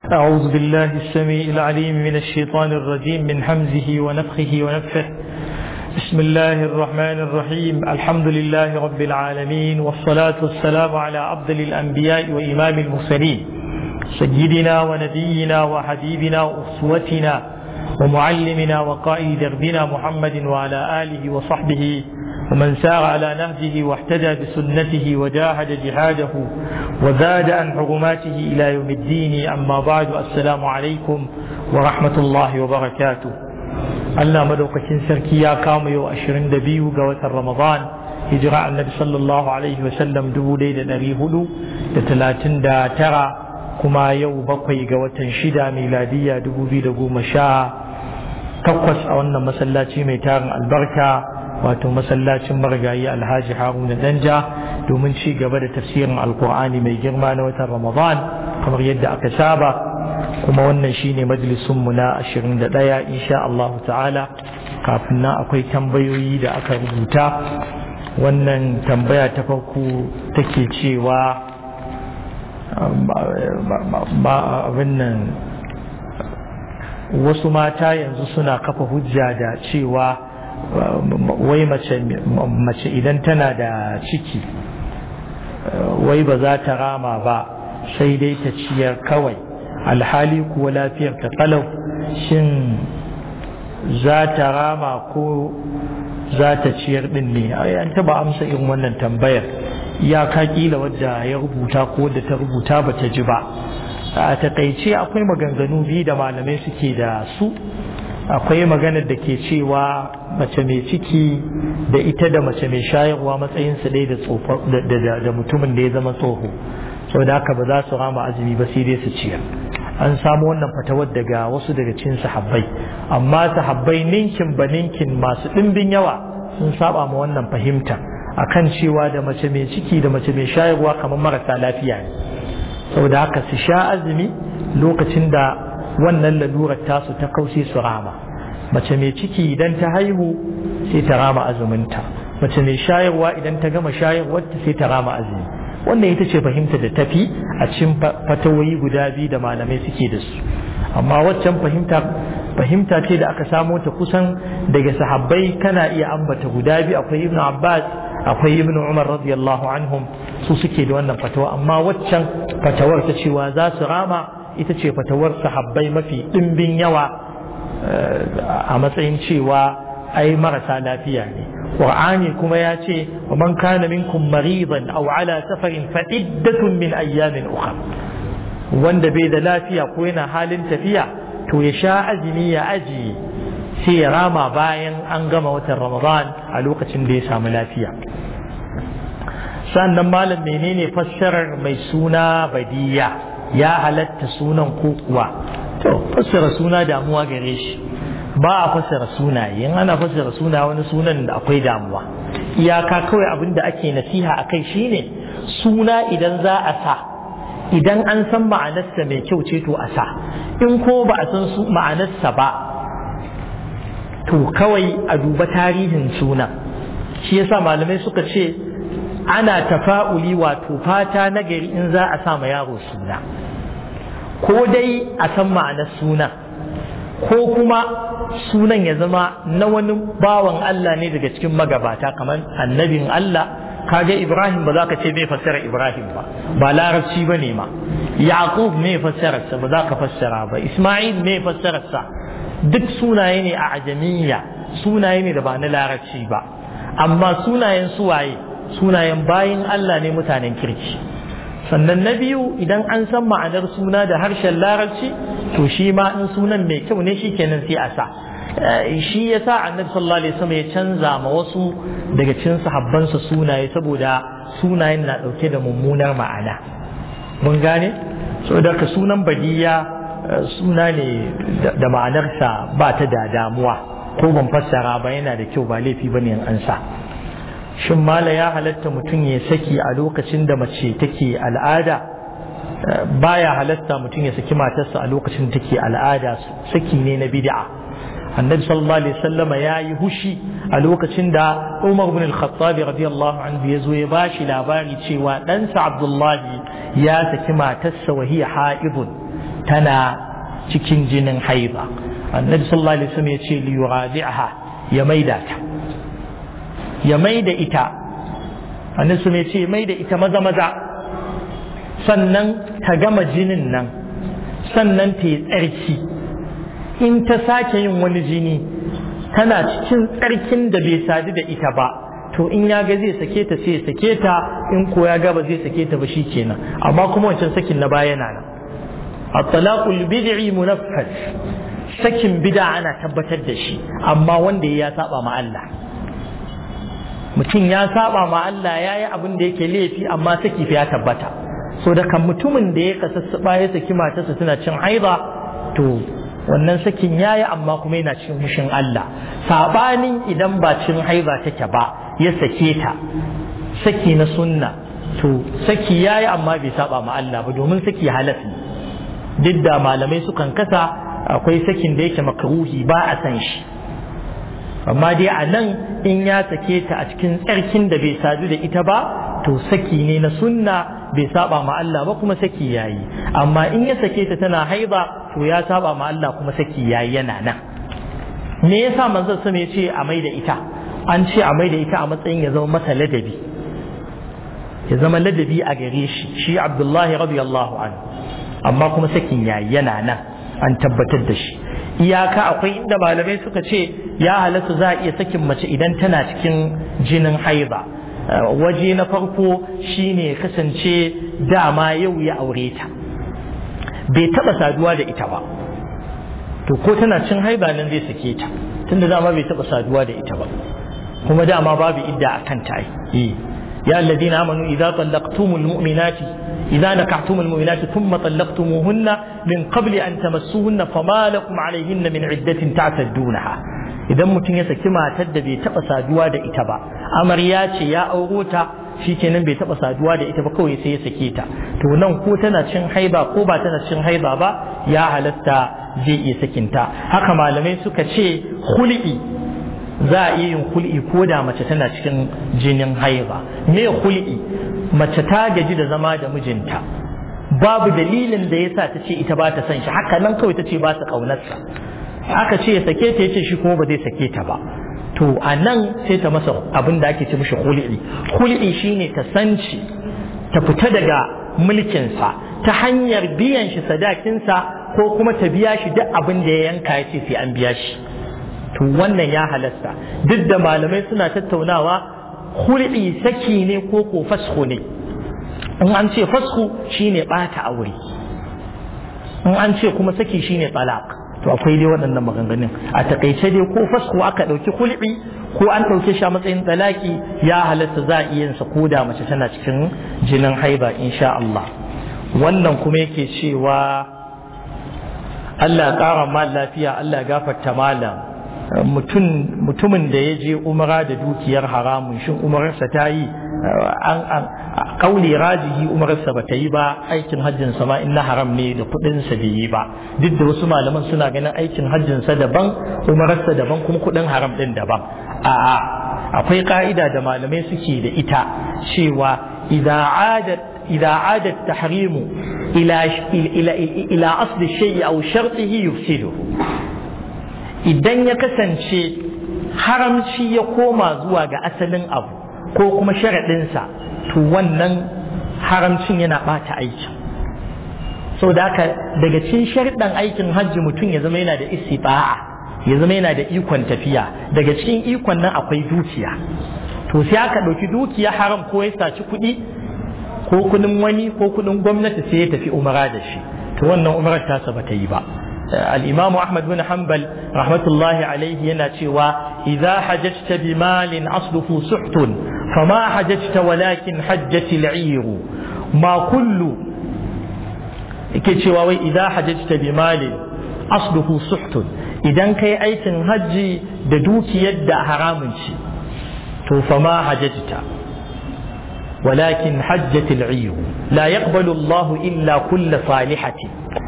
أعوذ بالله السميع العليم من الشيطان الرجيم من همزه ونفخه ونفخه. بسم الله الرحمن الرحيم. الحمد لله رب العالمين، والصلاة والسلام على أفضل الأنبياء وإمام المرسلين سيدنا ونبينا وحبيبنا وأسوتنا ومعلمنا وقائد دربنا محمد وعلى آله وصحبه ومن سار على نهجه واهتدى بسنته وجاهد جهاده وزاد عن حرماته إلى يوم الدين. أما بعد، السلام عليكم ورحمة الله وبركاته. Allah madaukakin sarki ya kama yau 22 ga watan Ramadan, hijira annabi sallallahu alaihi wa sallam 1439, kuma yau 7 ga watan 6 miladiya 2018 a wannan masallaci mai tarin albarka, wato masallacin marigayi Alhaji Haruna Danja, domin ci gaba da tafsirin Alkur'ani mai girma na watan Ramadan kamar yadda aka saba. Kuma wannan shine majalisunmu na 21 insha Allah ta'ala. Kafin nan akwai tambayoyi da aka rubuta. Wannan tambaya ta farko take cewa abin nan, wasu mata yanzu suna kafa hujja da cewa wai mace idan tana da ciki wai ba za ta rama ba, sai dai ta ciyar kawai, alhali kuwa lafiyar ta kalau. Shin za ta rama ko za ta ciyar din ne? An taba amsa irin wannan tambayar, iyaka kila wadda ya rubuta ko wadda ta rubuta ba ta ji ba. A takaice akwai maganganu biyu da malamai suke da su. Akwai maganar da ke cewa mace mai ciki da ita da mace mai shayarwa matsayinsu dai da mutumin da ya zama tsoho, saboda haka ba za su rama azumi ba, sai dai su ciyar. An samu wannan fatawar daga wasu daga cikin sahabbai, amma sahabbai ninkin ba ninkin masu ɗimbin yawa sun saba ma wannan fahimta, akan cewa da mace mai ciki da mace mai shayarwa kamar marasa lafiya ne, saboda haka su sha azumi lokacin da wannan lalurar tasu ta kauce su rama. Mace mai ciki idan ta haihu sai ta rama azuminta, mace mai shayarwa idan ta gama shayarwarta sai ta rama azumi. Wannan ita ce fahimta da tafi a cikin fatawoyi guda biyu da malamai suke da su. Amma waccan fahimta ce da aka samo ta kusan daga sahabbai, kana iya ambata guda biyu, akwai Ibn Abbas, akwai Ibn Umar radiyallahu anhum, su suke da wannan fatawa. Amma waccan fatawar ta cewa za su rama ita ce fatawar sahabbai mafi ɗimbin yawa, a matsayin cewa ai marasa lafiya ne. Qur'ani kuma ya ce wa man kana minkum maridan aw ala safarin fa iddatun min ayyamin ukhra, wanda bai da lafiya ko yana halin tafiya to ya sha azumi ya aji, sai ya rama bayan an gama watan Ramadan a lokacin da ya samu lafiya. Sannan malam, menene fassarar mai suna Badiya? Ya halatta sunan ko kuwa? To, fassara suna damuwa gare shi, ba a fassara sunaye. In ana fassara suna wani sunan da akwai damuwa, iyaka kawai abin da ake nasiha a kai shine suna idan za a sa, idan an san ma'anarsa mai kyau ce to a sa, in ko ba a san ma'anarsa ba to kawai a duba tarihin suna. Shi yasa malamai suka ce ana tafa'uli, wato fata nagari in za a sa ma yaro suna, ko dai a san ma'anar suna, ko kuma sunan ya zama na wani bawan Allah ne daga cikin magabata, kamar annabin Allah. Kaga Ibrahim ba za ka ce mai fassara Ibrahim ba larabci ba ne ma. Yaqub mai fassararsa ba za ka fassara ba. Ismail mai fassararsa. Duk sunaye ne a ajamiyya, sunaye ne da ba na larabci ba. Amma sunayen suwaye, sunayen bayin Allah ne, mutanen kirki. Sannan na biyu, idan an san ma'anar suna da harshen larabci, to shi ma in sunan mai kyau ne shi kenan sai a sa. Shi ya sa annabi sallallahu alaihi wasallam ya canza ma wasu daga cikin sahabbansa sunaye, saboda sunayen na dauke da mummunar ma'ana. Mun gane? Saboda ka sunan Badiya suna ne da ma'anarsa ba ta da damuwa, ko ban fassara ba yana da kyau, ba laifi bane in an sa. Shin mala ya halatta mutum ya saki a lokacin da mace take al'ada? Baya halatta mutum ya saki matarsa a lokacin da take al'ada, saki ne na bid'a. Annabi sallallahu alaihi wasallama ya yi hushi a lokacin da Umar ibn al-Khattab radiyallahu anhu ya zo ya bashi labari cewa ɗansa Abdullahi ya saki matarsa wa hiya haidun, tana cikin jinin haiba. Annabi sallallahu alaihi wasallam ya ce li yuradi'aha, ya maida ta, ya maida ita. Annabi sallallahu ya ce maida ita maza maza, sannan ta gama jinin nan, sannan ta yi tsarki. In ta sake yin wani jini tana cikin tsarkin da bai sadu da ita ba, to in ya ga zai sake ta sai ya sake ta, in ko ya ga ba zai sake ta ba shikenan. Amma kuma wancan sakin na baya yana nan. At-talaqul bid'i munaffas, sakin bid'a ana tabbatar da shi, amma wanda ya saba ma Allah. Mutum ya saba ma Allah, yayi abin da yake laifi, amma saki ya tabbata. So da kan mutumin da ya kasassuba ya saki matarsa tana cin haiba, to wannan sakin yayi, amma kuma yana cikin hushin Allah. Sabanin idan ba cin haiba take ba ya sake ta, saki na sunna, to saki yayi amma bai saba ma Allah ba, domin saki halal ne. Duk da malamai sukan kasa, akwai sakin da yake makruhi ba a san shi, amma dai a nan in ya sake ta a cikin tsarkin da bai sadu da ita ba, to saki ne na sunna, bai saba ma Allah ba, kuma saki yayi. Amma in ya sake ta tana haiba, to ya saba ma Allah, kuma saki yayi yana nan. Me yasa manzon sama ya ce a mai da ita? An ce a mai da ita a matsayin ya zama masa ladabi, ya zama ladabi a gare shi, shi Abdullahi radiyallahu anhu. Amma kuma sakin yayi yana nan, an tabbatar da shi. Iyaka akwai inda malamai suka ce ya halatta za a iya sakin mace idan tana cikin jinin haiba. Waje na farko shine kasance dama yau ya aure ta, bai taba saduwa da ita ba, to ko tana cin haiba nan zai sake ta, tunda dama bai taba saduwa da ita ba, kuma dama babu idda akan ta. ya alladhina amanu idza talaqtumul mu'minati idza nakahtumul mu'minati thumma talaqtumuhunna min qabli an tamassuhunna fama lakum alayhinna min iddatin ta'taddunaha. Idan mutum ya saki matar da bai taba saduwa da ita ba, amarya ce ya auro ta, shikenan bai taba saduwa da ita ba, kawai sai ya sake ta, to nan ko tana cin haiba ko ba tana cin haiba ba, ya halatta zai iya sakinta. Haka malamai suka ce khul'i, za a iya yin khul'i ko da mace tana cikin jinin haiba. Me khul'i? Mace ta gaji da zama da mijinta, babu dalilin da yasa ta ce ita ba ta son shi, haka nan kawai ta ce ba ta kaunarsa, aka ce ya sake ta, yace shi kuma ba zai sake ta ba, to a nan sai ta masa abin da ake ce mishi khul'i. Khul'i shine ta sanci, ta fita daga mulkinsa ta hanyar biyan shi sadakinsa, ko kuma ta biya shi duk abin da ya yanka, ya ce sai an biya shi. To wannan ya halasta. Duk da malamai suna tattaunawa khul'i saki ne ko fasku ne. In an ce fasku shine bata aure, in an ce kuma saki shine talaq. To akwai dai waɗannan maganganun. A takaice dai ko fasku aka ɗauki khul'i ko an ɗauke shi a matsayin talaki, ya halatta za a iya yin sa ko da mace tana cikin jinin haiba insha Allah. Wannan kuma yake cewa Allah ya ƙara ma lafiya, Allah ya gafarta malam. Mutumin da ya je umara da dukiyar haramun, shin umararsa ta yi? Kauli rajihi umararsa ba ta yi ba, aikin hajjinsa ma in na haram ne da kudinsa bai yi ba. Duk da wasu malaman suna ganin aikin hajjinsa daban, umararsa daban, kuma kudin haram din daban. A'a, akwai ka'ida da malamai suke da ita cewa idza adat tahrimu ila asli shay'i aw shartihi yufsidu. Idan ya kasance haramci ya koma zuwa ga asalin abu ko kuma sharaɗinsa, to wannan haramcin yana ɓata aikin. So da haka daga cikin sharaɗin aikin hajji mutum ya zama yana da istifa'a, ya zama yana da ikon tafiya. Daga cikin ikon nan akwai dukiya. To sai aka ɗauki dukiya haram, ko ya saci kuɗi ko kuɗin wani ko kuɗin gwamnati, sai ya tafi umara da shi, to wannan umarar tasa ba ta yi ba. الإمام أحمد بن حنبل رحمة الله عليه يناتشوا إذا حججت بمال أصله سحت فما حججت ولكن حجت العير ما كل كتشوا إذا حججت بمال أصله سحت إذا كي أيتن هجي دوك يد حرام فما حججت ولكن حجت العير لا يقبل الله إلا كل صالحة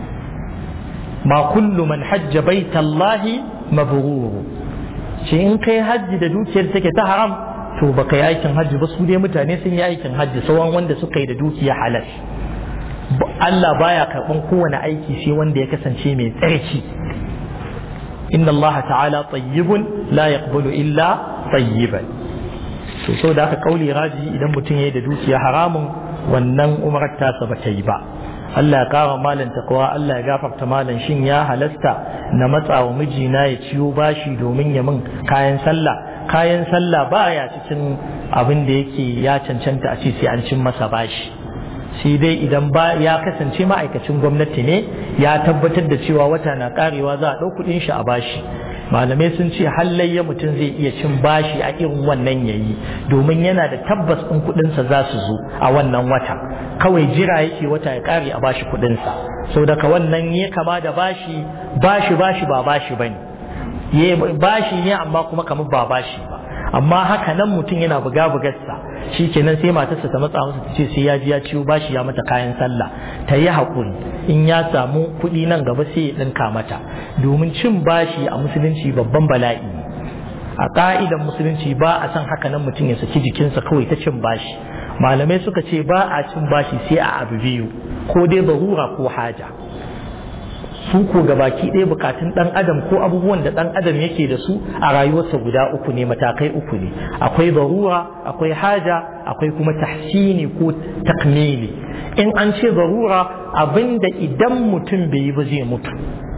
ma kullu man hajja baitallahi mabrur. shi in kai hajji da dukiyar take ta haram, to baka yi aikin hajji ba. Su dai mutane sun yi aikin hajji, sauran wanda suka yi da dukiya halal. Allah baya karɓan kowane aiki sai wanda ya kasance mai tsarki. Inna Allah ta'ala tayyibun la yaqbalu illa tayyiban. So da aka kauli raji idan mutum yayi da dukiya haramun wannan umrar tasa ba ta yi ba. Allah ya kara malan takwa, Allah ya gafarta malan, shin ya halasta na matsa wa mijina ya ciyo bashi domin ya min kayan sallah baya cikin abin da yake ya cancanta a ce sai an cin masa bashi. Shi dai idan ba ya kasance ma'aikacin gwamnati ne ya tabbatar da cewa wata na karewa za a ɗau kuɗin shi a bashi. Malamai sun ce hallayya mutum zai iya cin bashi a irin wannan yayi domin yana da tabbas ɗin kuɗinsa za su zo a wannan wata, kawai jira yake wata ya kare a bashi kuɗinsa. Sau daga wannan ya kama da bashi ba bashi bane, bashi ne amma kuma kamar ba bashi ba. Amma haka nan mutum yana bugarsa shi kenan sai matarsa ta matsa masa ta ce sai ya ji ya ciwo bashi ya mata kayan sallah, ta yi haƙuri, in ya samu kuɗi nan gaba sai ya ɗinka mata, domin cin bashi a musulunci babban bala'i ne. A ƙa'idan musulunci ba a san haka nan mutum ya saki jikinsa kawai ta cin bashi. Malamai suka ce ba a cin bashi sai a abu biyu, ko dai zarura ko haja. Su ko gabaki ɗaya bukatun ɗan adam ko abubuwan da ɗan adam yake da su a rayuwarsa guda uku ne, matakai uku ne, akwai zarura, akwai haja, akwai kuma tahsini ko takmili. In an ce zarura, abinda idan mutum bai yi ba zai mutu,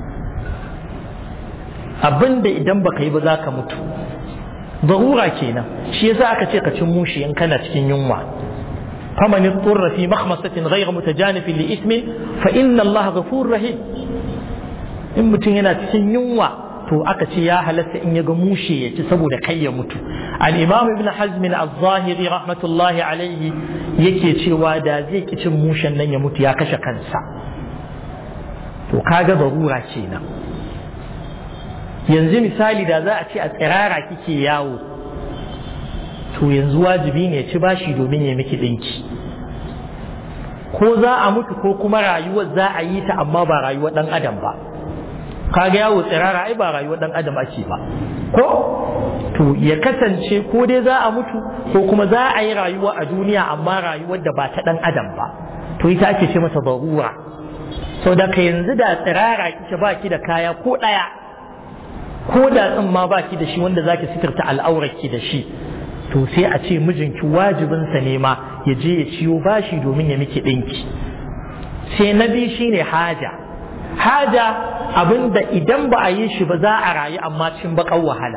abinda idan baka yi ba za ka mutu, zarura kenan. Shi yasa aka ce ka cin mushi in kana cikin yunwa. faman yadurra fi makhmasatin ghayra mutajanifin li ismin fa inna Allah ghafurur rahim. In mutum yana cikin yunwa to aka ce ya halatta in ya ga mushe ya ci saboda kai ya mutu. Al-Imam Ibn Hazm al-Zahiri rahmatullahi alaihi yake cewa da zai ki cin mushen nan ya mutu ya kashe kansa. To kaga barura kenan. Yanzu misali da za a ce a tsirara kike yawo, to yanzu wajibi ne ci bashi domin ya miki dinki. Ko za a mutu ko kuma rayuwar za a yi ta amma ba rayuwar dan adam ba. Kaga yawo tsirara ai ba rayuwar dan adam ake ba, ko to ya kasance ko dai za a mutu ko kuma za a yi rayuwa a duniya amma rayuwar da ba ta dan adam ba, to ita ake ce masa barura. Sau da ka yanzu da tsirara kike baki da kaya ko daya, ko da tsimma baki da shi wanda zaki sitirta al'aurarki da shi, to sai a ce mijinki wajibinsa ne ma ya je ya ciyo bashi domin ya miki dinki. Sai na biyu shine haja. Haja abinda idan ba a yi shi ba za a rayu amma cikin baƙar wahala.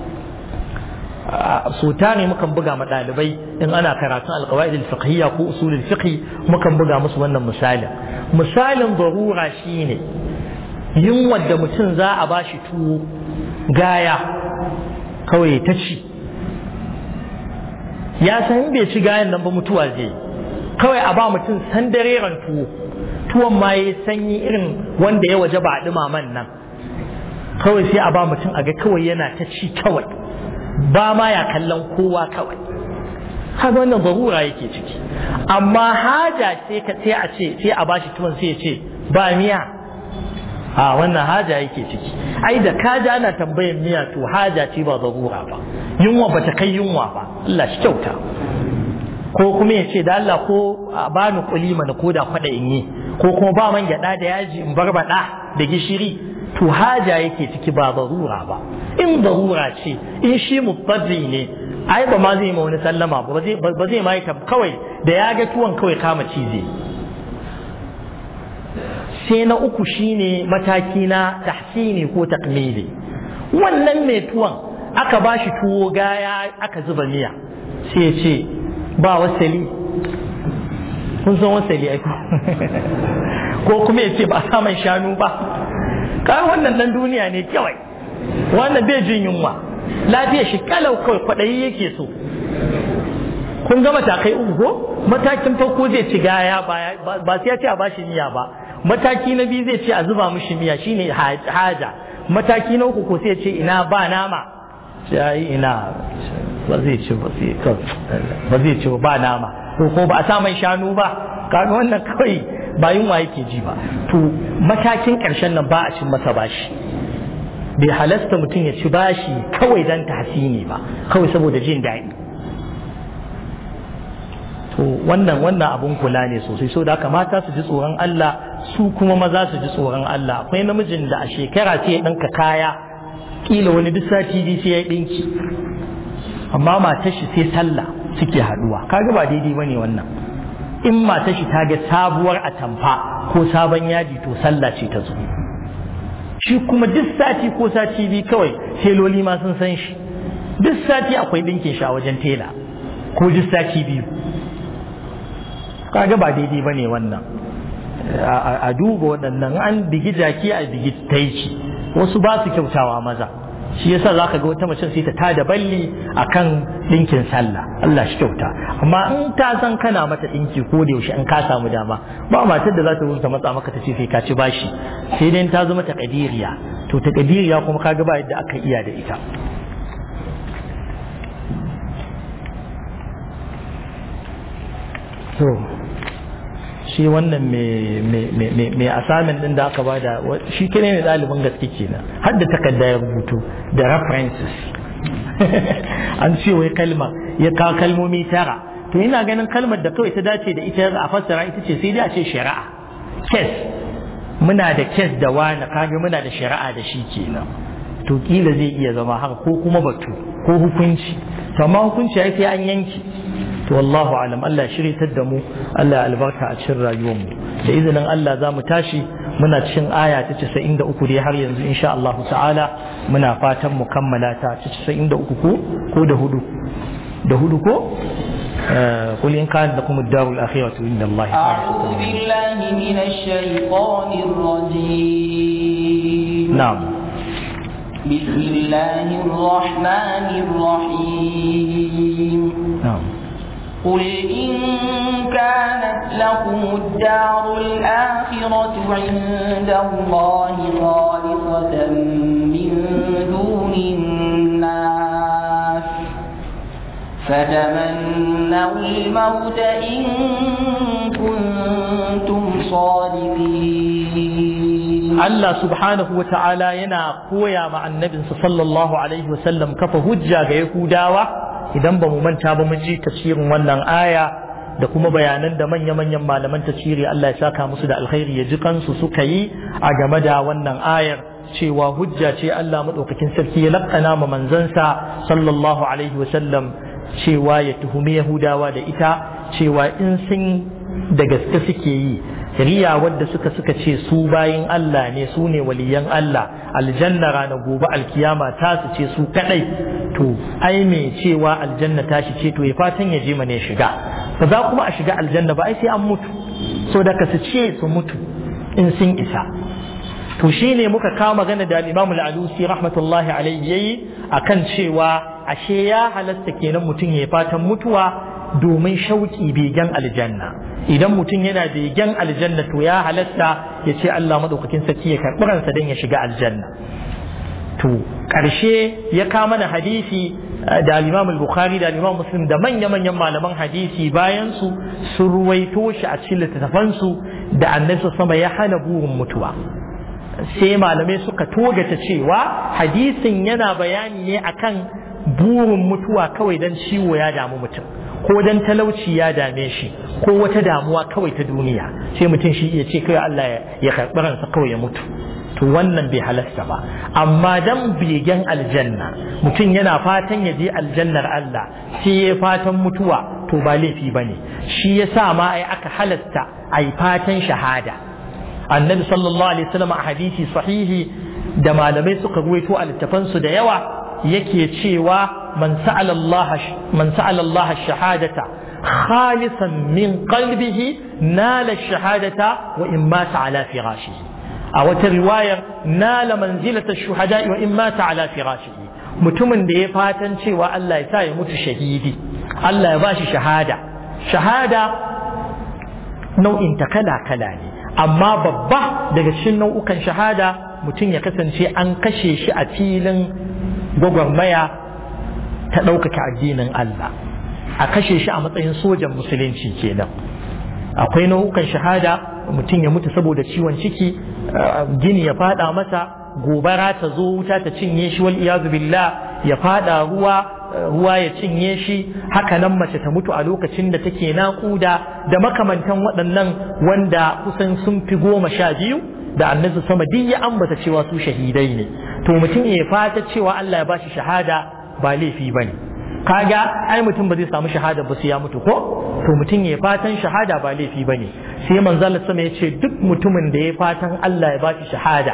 So tare mukan buga ma ɗalibai in ana karatun alƙawaid al-fiqhiyya ko usul al-fiqh mukan buga musu wannan misalin. Misalin darura shine yunwa da mutum za a bashi tuwo gaya kawai ta ci, ya san bai ci gayan nan ba mutuwa zai, kawai a ba mutum sandareren tuwon ma ya sanyi irin wanda ya waje ba a ɗumaman nan, kawai sai a ba mutum a ga kawai yana ta ci kawai ba ma ya kallon kowa kawai. Haka wannan zarura yake ciki. Amma haja sai a ce sai a bashi tuwon sai ya ce ba miya, a wannan haja yake ciki. Ai da kaja ana tambayan miya to haja ce ba zarura ba, yunwa ba ta kai yunwa ba, Allah shi kyauta. Ko kuma ya ce da Allah ko a bani kuli mana ko da kwada in yi, ko kuma ba man gyada da yaji in barbada da gishiri, to haja yake ciki ba zarura ba. In zarura ce, in shi mubazzi ne, ai ba ma zai ma wani sallama ba zai ma yi kawai da ya ga tuwon kawai kama cize. Sai na uku shine mataki na tahsini ko takmili. Wannan mai tuwon aka bashi tuwo gaya aka zuba miya, sai ya ce ba wasali, kun san wasali ai ko kuma ya ce ba saman shanu ba. Kai wannan dan duniya ne kawai, wannan bai jin yunwa, lafiya shi kalau kawai kwaɗayi yake so. Kun ga matakai uku ko? Matakin farko zai ci gaya ba sai ya ce a bashi miya ba. Mataki na biyu zai ce a zuba mishi miya shine haja. Mataki na uku ko sai ya ce ina ba nama, sai ina ba zai ci ba nama, ko ba a sa mai shanu ba. Kaga wannan kawai ba yunwa yake ji ba. To matakin ƙarshen nan ba a cin masa bashi. Bai halasta mutum ya ci bashi kawai dan tahsini ba, kawai saboda jin daɗi. To wannan abun kula ne sosai. So da haka mata su ji tsoron Allah, su kuma maza su ji tsoron Allah. Akwai namijin da a shekara sai ya ɗinka kaya kila wani duk sati biyu sai ya ɗinki, amma matar shi sai sallah suke haɗuwa. Kaga ba daidai bane wannan. In matar shi ta ga sabuwar atamfa ko sabon yaji to sallah ce ta zo. Shi kuma duk sati ko sati biyu kawai teloli ma sun san shi, duk sati akwai ɗinkin shi a wajen tela ko duk sati biyu. Kaga ba daidai bane wannan. A duba waɗannan, an bigi jaki a bigi taici. Wasu ba su kyautawa maza, shi yasa zaka ga wata mace sai ta tada balli akan ɗinkin sallah. Allah shi kyauta. Amma in ta san kana mata ɗinki ko da yaushe in ka samu dama, ba matar da za ta rubuta matsa maka ta ce sai ka ci bashi, sai dai ta zama takadiriya. To takadiriya kuma kaga ba yadda aka iya da ita. So shi wannan mai assignment din da aka bada shi kene ne ɗalibin gaske kenan, har da takarda ya rubutu da references. An ce wai kalma ya kawo kalmomi 9, to ina ganin kalmar da kawai ta dace da ita a fassara ita ce sai dai a ce shari'a. Kes, muna da kes da wani, kage muna da shari'a da shi kenan. To kila zai iya zama haka, ko kuma batu ko hukunci. To amma hukunci ai sai an yanki. To wallahu alam. Allah shiryatar da mu, Allah albarka a cikin rayuwar mu. Da izinin Allah za mu tashi, muna cikin aya ta 93 dai har yanzu insha Allah ta'ala. Muna fatan mu kammala ta 93 ko da hudu ko قل إن كانت لكم الدار الآخرة عند الله. أعوذ بالله من الشيطان الرجيم. نعم. بسم الله الرحمن الرحيم. نعم. قل إن كانت لكم الدار الآخرة عند الله خالصة من دون الناس فتمنوا الموت إن كنتم صادقين. الله سبحانه وتعالى ينا قويا مع النبي صلى الله عليه وسلم كفى هجة يهوداوة. idan ba mu manta ba mun ji tafsirin wannan aya da kuma bayanan da manya-manyan malaman tafsiri Allah ya saka musu da alkhairi ya ji kansu suka yi a game da wannan ayar, cewa hujja ce Allah madaukakin sarki ya lakana ma manzansa sallallahu alaihi wasallam cewa ya tuhumi Yahudawa da ita, cewa in sun da gaske suke yi riya wadda suka ce su bayin Allah ne, su ne waliyan Allah, aljanna ranar gobe alkiyama ta su ce su kadai, to ai me cewa aljanna ta shi ce to ya fatan ya je mana ya shiga, ba za kuma a shiga aljanna ba ai sai an mutu, so da ka su ce su mutu in sun isa. To shine muka kawo magana da Imam Al-Alusi rahmatullahi alaihi yayi akan cewa ashe ya halatta kenan mutum ya fatan mutuwa domin shauki begen aljanna. Idan mutum yana begen aljanna to ya halatta ya ce Allah madaukakin sarki ya karɓi ransa don ya shiga aljanna. To ƙarshe ya kawo mana hadisi da al-Imam al-Bukhari da al-Imam Muslim da manya-manyan malaman hadisi bayan su sun ruwaito shi a cikin littattafan su da Annabi sama ya hana burin mutuwa. Sai malamai suka togata cewa hadisin yana bayani ne akan burin mutuwa kawai dan ciwo ya damu mutum, ko dan talauci ya dame shi, ko wata damuwa kawai ta duniya, sai mutum shi ya ce kai Allah ya karɓi ransa kawai ya mutu. To wannan bai halasta ba. Amma dan begen aljanna, mutum yana fatan ya je aljannar Allah sai ya fatan mutuwa, to ba laifi bane. Shi yasa ma ai aka halasta ai fatan shahada. Annabi sallallahu alaihi wasallam a hadisi sahihi da malamai suka ruwaito a littafansu da yawa yake cewa man sa'ala Allah ash-shahadata khalisan min qalbihi nala ash-shahadata wa in mata ala firashihi. A wata riwayar nala manzilata ash-shuhada wa in mata ala firashihi. Mutumin da ya fatan cewa Allah ya sa ya mutu shahidi, Allah ya bashi shahada. Shahada nau'in ta kala-kala ne, amma babba daga cikin nau'ukan shahada mutum ya kasance an kashe shi a filin gwagwarmaya ta ɗaukaka addinin Allah, a kashe shi a matsayin sojan musulunci kenan. Akwai nau'ukan shahada mutum ya mutu saboda ciwon ciki, gini ya fada masa, gobara ta zo wuta ta cinye shi wal iyazu billah, ya fada ruwa ruwa ya cinye shi, haka nan mace ta mutu a lokacin da take naƙuda da makamantan waɗannan wanda kusan sun fi 12 da annabi sama duk ya ambata cewa su shahidai ne. To mutum ya fata cewa Allah ya bashi shahada ba laifi bane. Kaga ai mutum ba zai samu shahada ba sai ya mutu ko? To mutum ya fatan shahada ba laifi bane. Sai manzo Allah sama ya ce duk mutumin da ya fatan Allah ya bashi shahada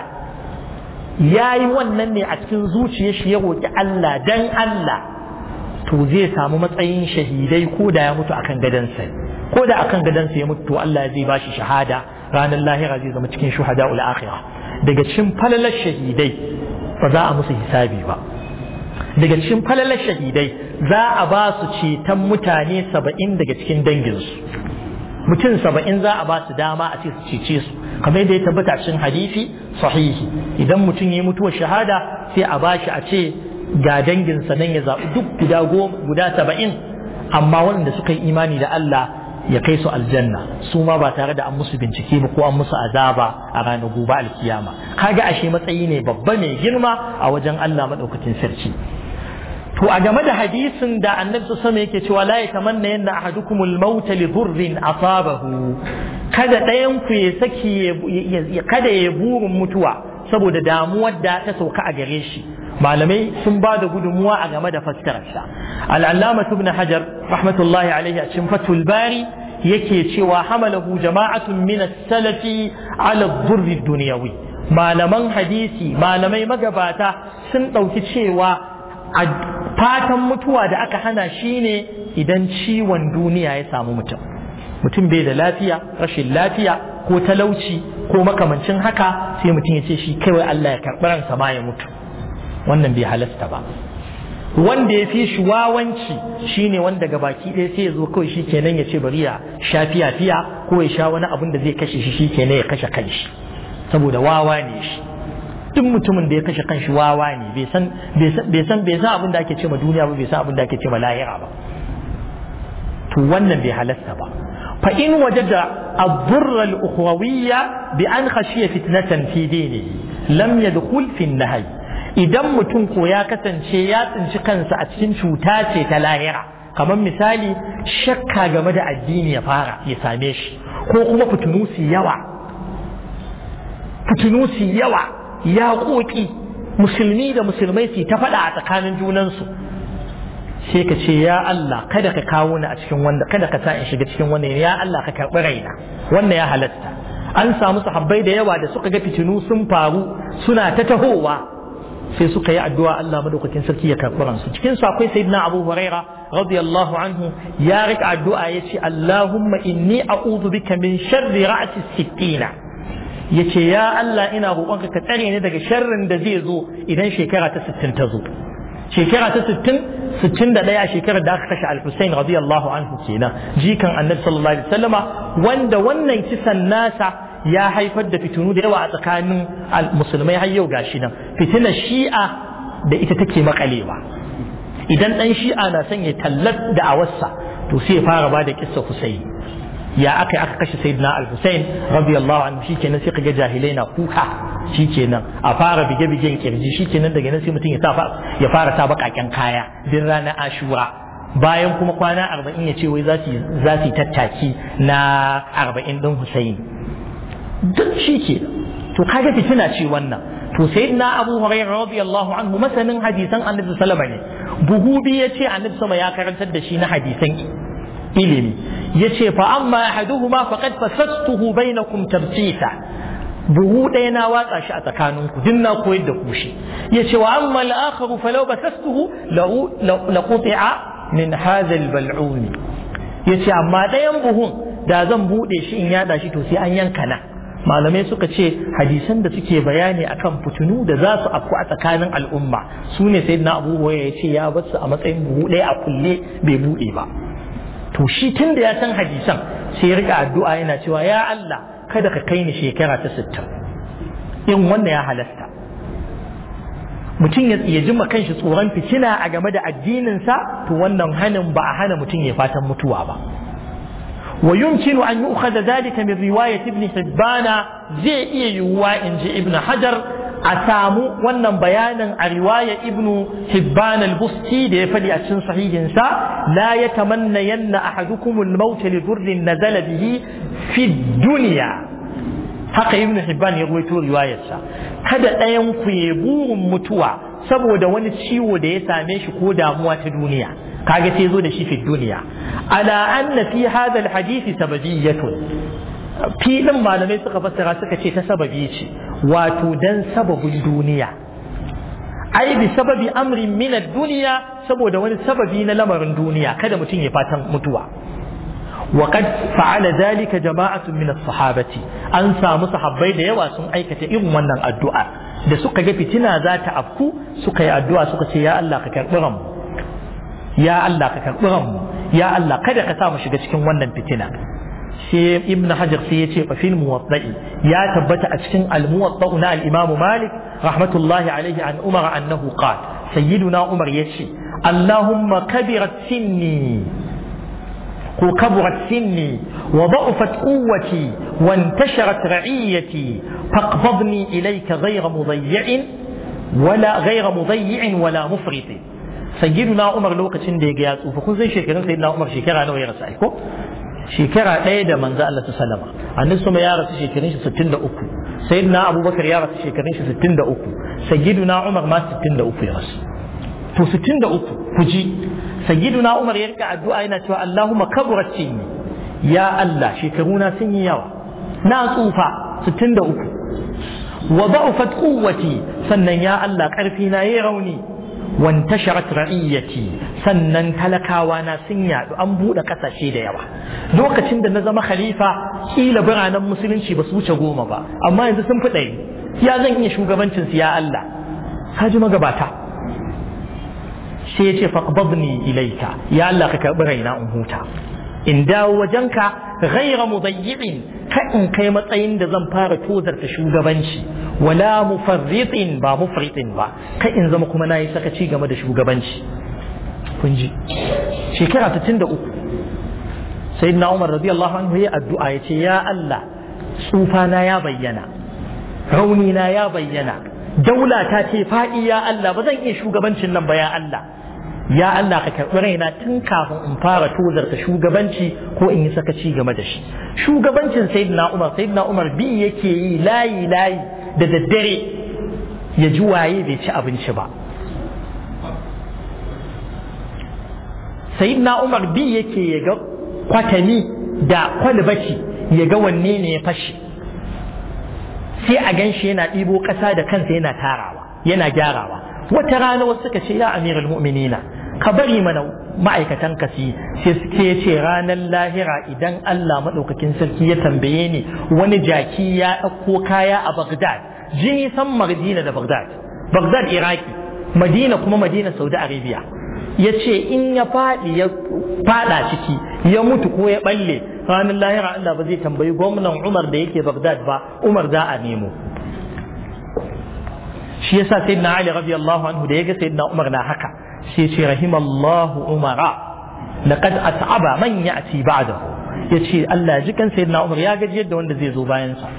yayi wannan ne a cikin zuciyar shi ya roki Allah dan Allah, to zai samu matsayin shahidai ko da ya mutu akan gadansa. Ko da akan gadansa ya mutu to Allah zai bashi shahada, ranar lahira zai zama cikin shuhada'ul akhirah. Daga cikin falalar shahidai ba za a musu hisabi ba. Daga cikin falalar shahidai za a ba su ceton mutane 70 daga cikin danginsu. Mutum 70 za a ba su dama a ce su cece su, kamar yadda ya tabbata cikin hadisi sahihi. Idan mutum ya yi mutuwar shahada sai a bashi a ce ga danginsa nan ya zaɓi duk guda 70, amma waɗanda suka yi imani da Allah ya kai su aljanna, su ma ba tare da an musu bincike ba ko an musu azaba a ranar gobe alkiyama. Kaga ashe matsayi ne babba mai girma a wajen Allah madaukakin sarki. To a game da hadisin da annabi sallallahu yake cewa la yatamanna yanna ahadukumul maut li dhurrin asabahu, kada ɗayan ku ya saki kada ya burin mutuwa saboda damuwar da ta sauka a gare shi. Malamai sun ba da gudunmuwa a game da fassararsa. Al-Allama Ibn Hajar rahmatullahi alaihi a cikin Fathul Bari yake cewa hamalahu jama'atun min as-salafi ala ad-durr ad-dunyawi. Malaman hadisi, malamai magabata sun ɗauki cewa fatan mutuwa da aka hana shi ne idan ciwon duniya ya samu mutum. Mutum bai da lafiya, rashin lafiya ko talauci ko makamancin haka, sai mutum ya ce shi kawai Allah ya karɓi ransa ma ya mutu. Wannan bai halasta ba. Wanda ya fi shi wawanci shine wanda gabaki ɗaya sai ya zo kawai shi kenan ya ce bari ya sha fiya ko ya sha wani abin da zai kashe shi kenan ya kashe kanshi, saboda wawa ne shi. Duk mutumin da ya kashe kanshi wawa ne, bai san abin da ake ce ma duniya ba, bai san abin da ake ce ma lahira ba. To wannan bai halasta ba. fa in wajada ad-durr al-ukhrawiyya bi an khashiya fitnatan fi dinihi lam yadkhul fi an-nahy. Idan mutum ko ya kasance ya tsinci kansa a cikin cuta ce ta lahira, kamar misali shakka game da addini ya same shi, ko kuma fitunusi yawa ya koki musulmi da musulmai su ta faɗa a tsakanin junansu, sai ka ce ya Allah kada ka kawo ni a cikin wanda, kada ka sa in shiga cikin wannan, ya Allah ka karɓi raina. Wannan ya halatta. An samu sahabbai da yawa da suka ga fitinu sun faru suna ta tahowa, sai suka yi addu'a Allah madaukakin sarki ya karɓi ransu. Cikin su akwai sayyidina Abu Huraira radiyallahu anhu, ya rika addu'a yace Allahumma inni a'udhu bika min sharri ra'si sittina. Yace ya Allah ina roƙonka ka tsare ni daga sharrin da zai zo idan shekara ta 60 ta zo. Shekara ta 61 a shekarar da aka kashe Al-Husayn radiyallahu anhu kenan, jikan Annabi sallallahu alaihi wasallama, wanda wannan kisan nasa ya haifar da fitinu da yawa a tsakanin musulmai har yau gashi nan. Fitinar Shi'a da ita take makalewa. Idan dan Shi'a na son ya tallar da awarsa, to sai ya fara ba da kissa Husayn. Ya aka kashe Sayyidina Al-Husayn radiyallahu anhu, shikenan sai kaga jahilai na kuka, shikenan a fara bige-bigen kirji, shikenan daga nan sai mutum ya fara sa bakaken kaya din ranar Ashura. Bayan kuma kwana 40 ya ce wai za su tattaki na 40 din Husayn. Duk shi ke. To kaga fitina ce wannan. To Sayyidina Abu Hurairah radiyallahu anhu masanin hadisan Annabi sallallahu alaihi wasallam, buhubi yace Annabi sama ya karantar da shi na hadisan ilimi. Yace fa amma ahaduhuma faqad fasastuhu bainakum tabsita. Buhu ɗaya na watsa shi a tsakaninku, din na koyar da ku shi. Yace wa amma al-akharu falau basastuhu la quti'a min hadha al-bal'uni. Yace amma ɗayan buhun da zan bude shi in yada shi to sai an yanka na. Malamai suka ce hadisan da suke bayani akan fitinu da za su afku a tsakanin al'umma su ne sayyidina Abu Hurairah ya ce ya bar su a matsayin buhu ɗaya a kulle bai bude ba. To shi tun da ya san hadisan sai ya rika addu'a yana cewa ya Allah kada ka kai ni shekara ta 60. In wannan ya halasta. Mutum ya ji ma kanshi tsoron fitina a game da addininsa, to wannan hanin ba a hana mutum ya fatan mutuwa ba. ويمكن أن يؤخذ ذلك من رواية ابن حبان زي يوا إنجي ابن حجر a samu wannan bayanin a riwaya ibnu hibban al-busti da ya faɗi a cikin sahihinsa la yatamanna yanna ahadukum al-maut li dhurrin nazala bihi fi dunya haka ibnu hibban ya rawaito riwayarsa kada ɗayan ku ya burin mutuwa saboda wani ciwo da ya same shi ko damuwa ta duniya kaga sai zo da shi fi duniya ala anna fi hadha al-hadith sababiyyatun filin malamai suka fassara suka ce ta sababi ce wato dan sababin duniya ai bi sababi amrin min ad-dunya saboda wani sababi na lamarin duniya kada mutum ya fatan mutuwa wa qad fa'ala dhalika jama'atun min as-sahabati an samu sahabbai da yawa sun aikata irin wannan addu'a da suka ga fitina za ta afku suka yi addu'a suka ce ya Allah ka karbi ranmu ya Allah ka karbi ranmu ya Allah kada ka sa mu shiga cikin wannan fitina sai ibn hajar sai ya ce fa fil muwatta'i ya tabbata a cikin al-muwatta na al-imam malik rahmatullahi alaihi an umar annahu qala sayyiduna umar yace allahumma kabirat sinni ko kaburat sinni wa da'ufat quwwati wa intasharat ra'iyati faqbidni ilayka ghayra mudayyi'in wala mufritin sayyiduna umar lokacin da ya ga ya tsufa kun san shekarun sayyidina umar shekara nawa ya rasu ai ko shekara ɗaya da manzo Allah sallama annabi sama ya rasu shekarun shi 63 sayyidina abubakar ya rasu shekarun shi 63 sayyiduna umar ma 63 ya rasu to 63 ku ji sayyiduna umar ya rika addu'a yana cewa Allahumma kaburat sinni ya Allah shekaruna sun yi yawa na tsufa 63 wa da'ufat quwwati sannan ya Allah karfi na yayi rauni wantasharat ra'iyati sannan talakawa na sun yadu an bude kasashe da yawa lokacin da na zama khalifa kila biranen musulunci ba su wuce 10 ba amma yanzu sun fi 100 ya zan iya shugabancin su ya Allah haji magabata sai ya ce faqbadni ilayka ya Allah ka karbi raina in huta in dawo wajenka ghayra mudayyi'in ka in kai matsayin da zan fara tozarta shugabanci wala mufarritin ba mufritin ba kai in zama kuma nayi sakaci game da shugabanci kun ji shekara 63 sayyidina Umar radiyallahu anhu ya addu'a yace ya Allah tsufana ya bayyana rauni na ya bayyana daula ta ce fadi ya Allah ba zan iya shugabancin nan ba ya Allah ya Allah ka karɓi raina tun kafin in fara tozarta shugabanci ko in yi sakaci game da shi shugabancin sayyidina Umar bi yake yi layi da daddare ya ji waye bai ci abinci ba sayyidina Umar bi yake ya ga kwatami da kwalbati ya ga wanne ne ya fashe sai a ganshi yana ɗibo ƙasa da kansa yana tarawa yana gyarawa wata rana wasu suka ce ya amiral mu'minina ka bari mana ma'aikatan ka sai ya ce ranar lahira idan Allah maɗaukakin sarki ya tambaye ni wani jaki ya ɗauko kaya a Baghdad jini san Madina da Baghdad Iraki Madina kuma Madina Saudi Arabia ya ce in ya faɗi ya faɗa ciki ya mutu ko ya ɓalle ranar lahira Allah ba zai tambayi gwamnan Umar da yake Baghdad ba Umar za a nemo shi yasa sayyidina Ali radiyallahu anhu da yaga sayyidina Umar na haka sai ce rahimallahu Umara laqad at'aba man ya'ti ba'dahu yace Allah ji kan sayyidina Umar ya gaji yadda wanda zai zo bayan sa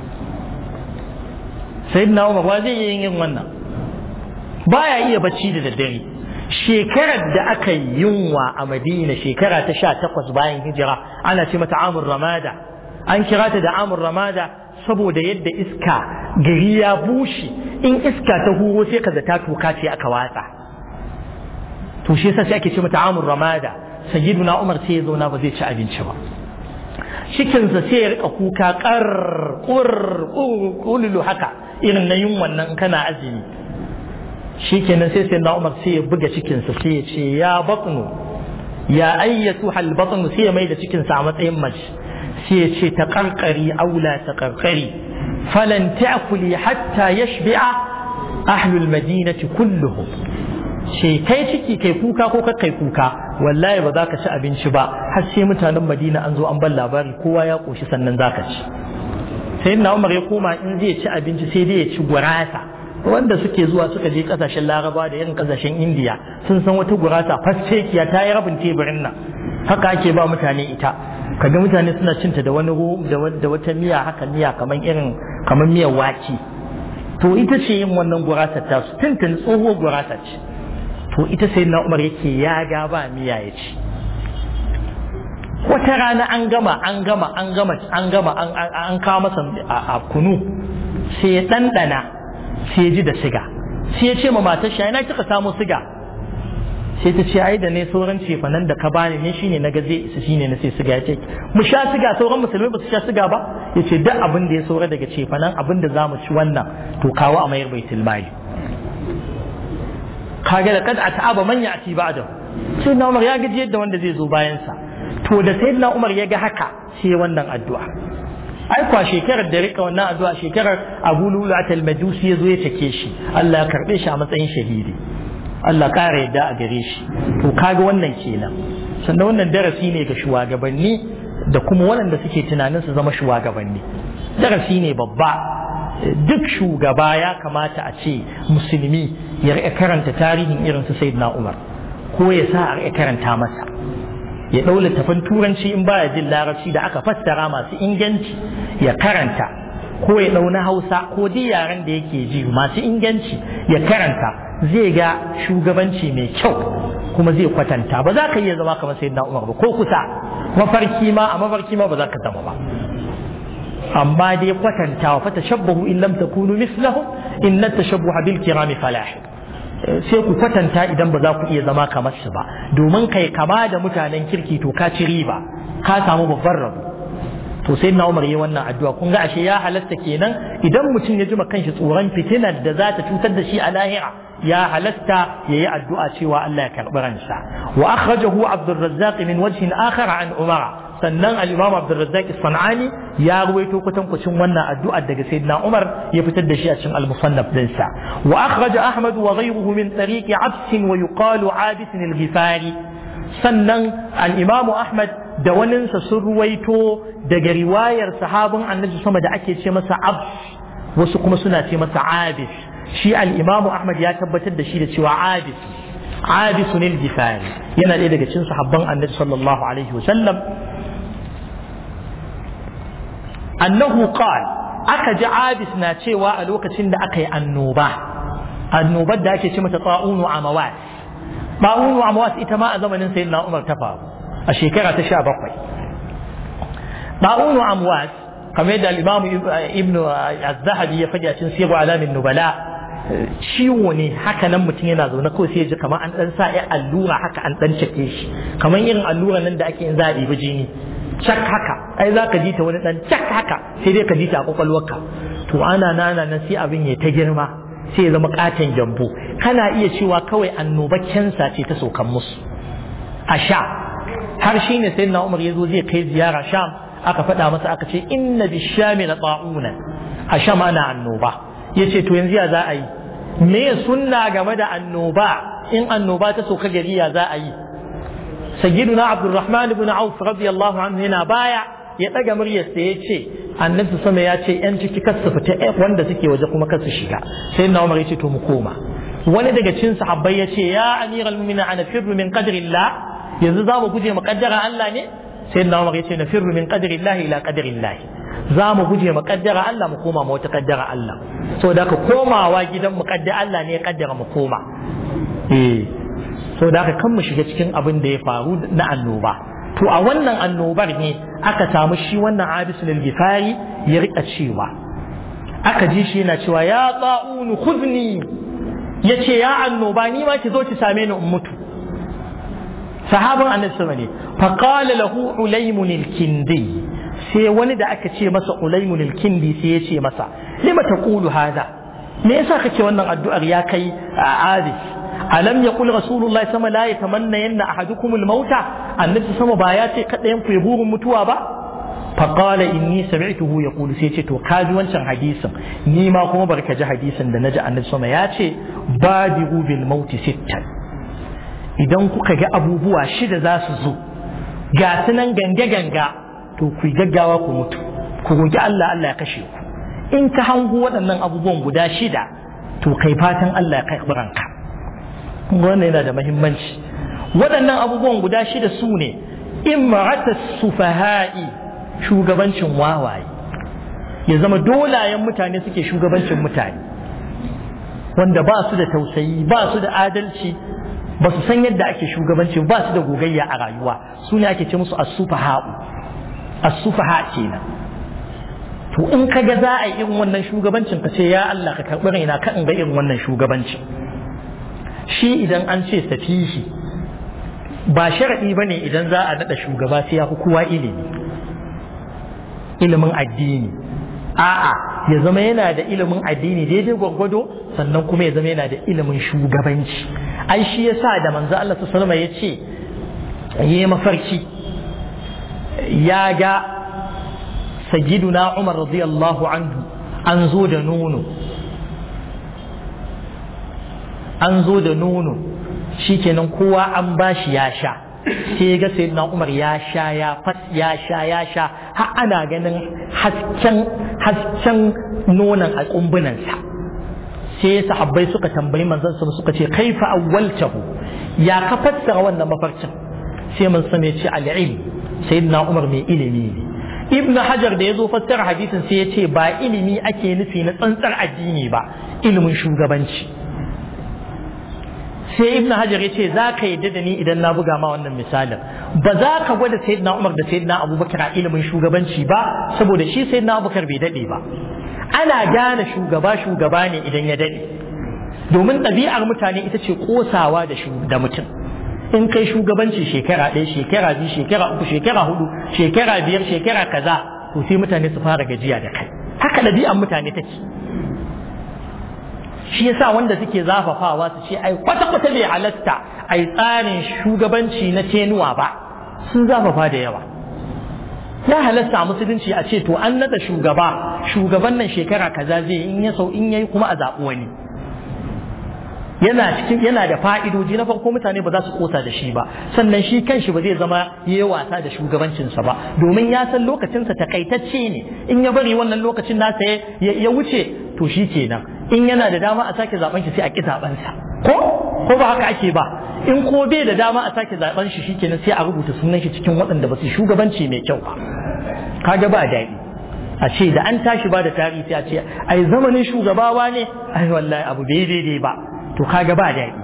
sayyidina Umar ba zai yin wannan baya iya bacci da daddare shekarar da aka yi yunwa a Madina shekara ta 18 bayan hijira ana ce mata amur ramada an kira ta da amur ramada saboda yadda iska gari ya bushe in iska ta huro sai ka zata toka ce aka watsa to shi yasa sai ake ce mata amur ramada sayyiduna Umar sai ya zauna ba zai ci abinci ba cikinsa sai ya rika kuka kululu haka irin na yin wannan kana azumi shikenan sai sayyiduna Umar sai ya buga cikinsa sai ya ce ya batnu ya ayyatu hal batnu sai ya mai da cikinsa a matsayin mace sai ya ce taqarqari aula taqarqari falan ta'kuli hatta yashbi'a ahlul madinati kulluhum ce kai ciki kai kuka ko kai kuka wallahi ba za ka ci abinci ba har sai mutanen Madina an zo an ban labari kowa ya koshi sannan za ka ci sayyidina Umar ya koma in zai ci abinci sai dai ya ci gurasa wanda suke zuwa suka je kasashen Laraba da irin kasashen Indiya sun san wata gurasa fascekiya ta yi rabin teburin nan haka ake ba mutane ita kaga mutane suna cinta da wani da wata miya haka miya kamar miyar wake to ita ce yin wannan gurasar ta su tuntun tsohuwar gurasar ce to ita sai na Umar yake ya ga ba miya ya ci. Wata rana an kawo masa a kunu sai ya ɗanɗana sai ya ji da siga sai ya ce ma matar shi ina kika samu siga sai ta ce ai da ne sauran cefanen da ka bani ne shine na gaze isa shine na sai siga ya ce mu sha siga sauran musulmai ba su sha siga ba ya ce duk abin da ya saura daga cefanen abin da za mu ci wannan to kawo a mayar baitul mali kaga da kad ata'aba man ya'ti ba'da sai na Umar ya gaji yadda wanda zai zo bayan sa to da sayyidina Umar ya ga haka sai wannan addu'a ai kwa shekarar da rika wannan addu'a shekarar Abu Lu'lu'at al-Majusi yazo ya take shi Allah ya karbe shi a matsayin shahidi Allah kare yadda a gare shi to kaga wannan kenan sannan wannan darasi ne ga shugabanni da kuma waɗanda suke tunanin su zama shugabanni darasi ne babba duk shugaba ya kamata a ce musulmi ya rika karanta tarihin irin su sayyidina Umar ko ya sa a rika karanta masa ya ɗau littafin turanci in baya jin larabci da aka fassara masu inganci ya karanta ko ya ɗau na hausa ko duk yaren da yake ji masu inganci ya karanta zai ga shugabanci mai kyau kuma zai kwatanta ba za ka iya zama kamar sayyidina Umar ba ko kusa mafarki ma ba za ka zama ba amma dai kwatantawa fa tashabbahu in lam takunu mislahu inna tashabbuha bil kirami falah sai ku kwatanta idan ba za ku iya zama kamar su ba domin kai kama da mutanen kirki to ka ci riba ka samu babban rabo to sai na Umar yayi wannan addu'a kun ga ashe ya halatta kenan idan mutum ya jima kanshi tsoron fitinar da za ta cutar da shi a lahira ya halatta yayi addu'a cewa Allah ya karbi ransa wa akhrajahu Abdul Razzaq min wajhin akhar an Umar sannan al-Imam Abdul Razzaq as-San'ani ya ruwaito kwatankwacin wannan addu'a daga Sayyidina Umar ya fitar da shi a cikin al-Musannaf dinsa wa akhraja Ahmad wa ghayruhu min tariqi Abs wa yuqalu Abis al-Ghifari sannan al-Imam Ahmad da waninsa sun ruwaito daga riwayar sahabin Annabi sama da ake ce masa Abs wasu kuma suna ce masa Abis shi al-Imam Ahmad ya tabbatar da shi da cewa Abis al-Ghifari yana ɗaya daga cikin sahabban Annabi sallallahu alaihi wasallam annahu qal aka ji Abis na cewa a lokacin da aka yi annobar da ake ce mata ta'unu amawas ita ma a zamanin sayyidina Umar ta faru a shekara ta 17 ta'unu amawas kamar da al-Imam Ibn Az-Zahabi ya faɗi a cikin Siyar Alamin Nubala ciwo ne haka nan mutum yana zaune kawai sai ya ji kamar an dan sa ya allura haka an dan cike shi kamar irin allura nan da ake yin za a ɗibi jini cak haka ai za ka ji ta wani dan cak haka sai dai ka ji ta a kwakwalwarka to ana nan sai abin ya ta girma sai ya zama katon gyambo kana iya cewa kawai annoba kensa ce ta saukan musu a sha har shi ne sai na Umar ya zo zai kai ziyara Sham aka faɗa masa aka ce inna bi shami la ta'una a Sham ana annoba yace to yanzu ya za a yi me sunna game da annoba in annoba ta sauka gari ya za a yi sayyiduna Abdurrahman ibn Auf radiyallahu anhu yana baya ya daga muryarsa ya ce annabi sama ya ce yan ciki kasu fita wanda suke waje kuma kasu shiga sai na Umar ya ce to mu koma wani daga cikin sahabbai ya ce ya amiral mu'minin ana firru min qadrillah yanzu za mu guje mu kaddara Allah ne sai na Umar ya ce na firru min qadrillah ila qadrillah za mu guje mu kaddara Allah mu koma mu wata kaddara Allah saboda ka komawa gidan mu kaddara Allah ne ya kaddara mu koma saboda haka kan mu shiga cikin abin da ya faru na annoba to a wannan annobar ne aka samu shi wannan Abisul al-Ghifari ya rika cewa aka ji shi yana cewa ya ta'unu khudni yace ya annoba ni ma ki zo ki same ni in mutu sahabin annabi sama ne fa qala lahu Ulaymun al-Kindi sai wani da aka ce masa Ulaymun al-Kindi sai ya ce masa lima taqulu hada me yasa kake wannan addu'ar ya kai Abis alam yaqul rasulullahi sama la yatamanna yanna ahadukumul mauta annabi sama ba ya ce kadayan ku ya burin mutuwa ba fa qala inni sami'tuhu yaqulu sai ce to kaji wancan hadisin ni ma kuma barka ji hadisin da naji annabi sama ya ce badiru bil mauti sittan idan kuka ga abubuwa shida za su zo ga sunan ganga to ku gaggawa ku mutu ku roki Allah ya kashe ku in ka hango waɗannan abubuwan guda shida to kai fatan Allah ya kai ranka wannan yana da muhimmanci waɗannan abubuwan guda shida su ne imra'atus sufaha'i shugabancin wawaye ya zama dolayen mutane suke shugabancin mutane wanda ba su da tausayi ba su da adalci ba su san yadda ake shugabanci ba su da gogayya a rayuwa su ne ake ce musu as-sufaha kenan. to in ka ga za a yi irin wannan shugabancin ka ce ya Allah ka karɓi raina ka in ga irin wannan shugabanci. Shi idan an ce safihi ba sharaɗi ba ne idan za a naɗa shugaba sai ya fi kowa ilimin addini. A'a, ya zama yana da ilimin addini daidai gwargwado sannan kuma ya zama yana da ilimin shugabanci. Ai shi yasa da manzo Allah sallallahu alaihi wasallam ya ce yayi mafarki ya ga sayyiduna Umar radiyallahu anhu an zo da nono shikenan kowa an bashi ya sha sai ga sayyidina Umar ya sha har ana ganin hasken nonon a kumbunansa. sai sahabbai suka tambayi manzon sa suka ce kaifa awwaltahu ya ka fassara wannan mafarkin sai manzon ya ce al-ilm sayyidina Umar mai ilimi ne. Ibn Hajar da yazo fassara hadisin sai ya ce ba ilimi ake nufi na tsantsar addini ba ilimin shugabanci. sai Ibn Hajar ya ce za ka yadda da ni idan na buga ma wannan misalin ba za ka gwada sayyidina Umar da sayyidina Abubakar a ilimin shugabanci ba saboda shi sayyidina Abubakar bai dade ba. Ana gane shugaba ne idan ya dade domin ɗabi'ar mutane ita ce kosawa da mutum. In kai shugabanci shekara 1 shekara 2 shekara 3 shekara 4 shekara 5 shekara kaza to sai mutane su fara gajiya da kai. Haka ɗabi'ar mutane take. Shi yasa wanda suke zafafawa su ce ai kwata-kwata bai halatta ai tsarin shugabanci na tenuwa ba sun zafafa da yawa. Ya halatta a musulunci a ce to an nada shugaban nan shekara kaza zai in yayi kuma a zaɓi wani. Yana da fa'idoji. Na farko mutane ba za su kosa da shi ba sannan shi kanshi ba zai zama yayi wasa da shugabancinsa ba domin ya san lokacinsa takaitacce ne in ya bari wannan lokacin nasa ya wuce to shi kenan in yana da dama a sake zaben shi sai a ki zaben sa ko ba haka ake ba in ko bai da dama a sake zaben shi shikenan sai a rubuta sunan shi cikin waɗanda ba su shugabanci mai kyau ba. Kaga ba daɗi a ce da an tashi ba da tarihi sai a ce ai zamanin shugabawa ne ai wallahi abu bai daidai ba to kaga ba daɗi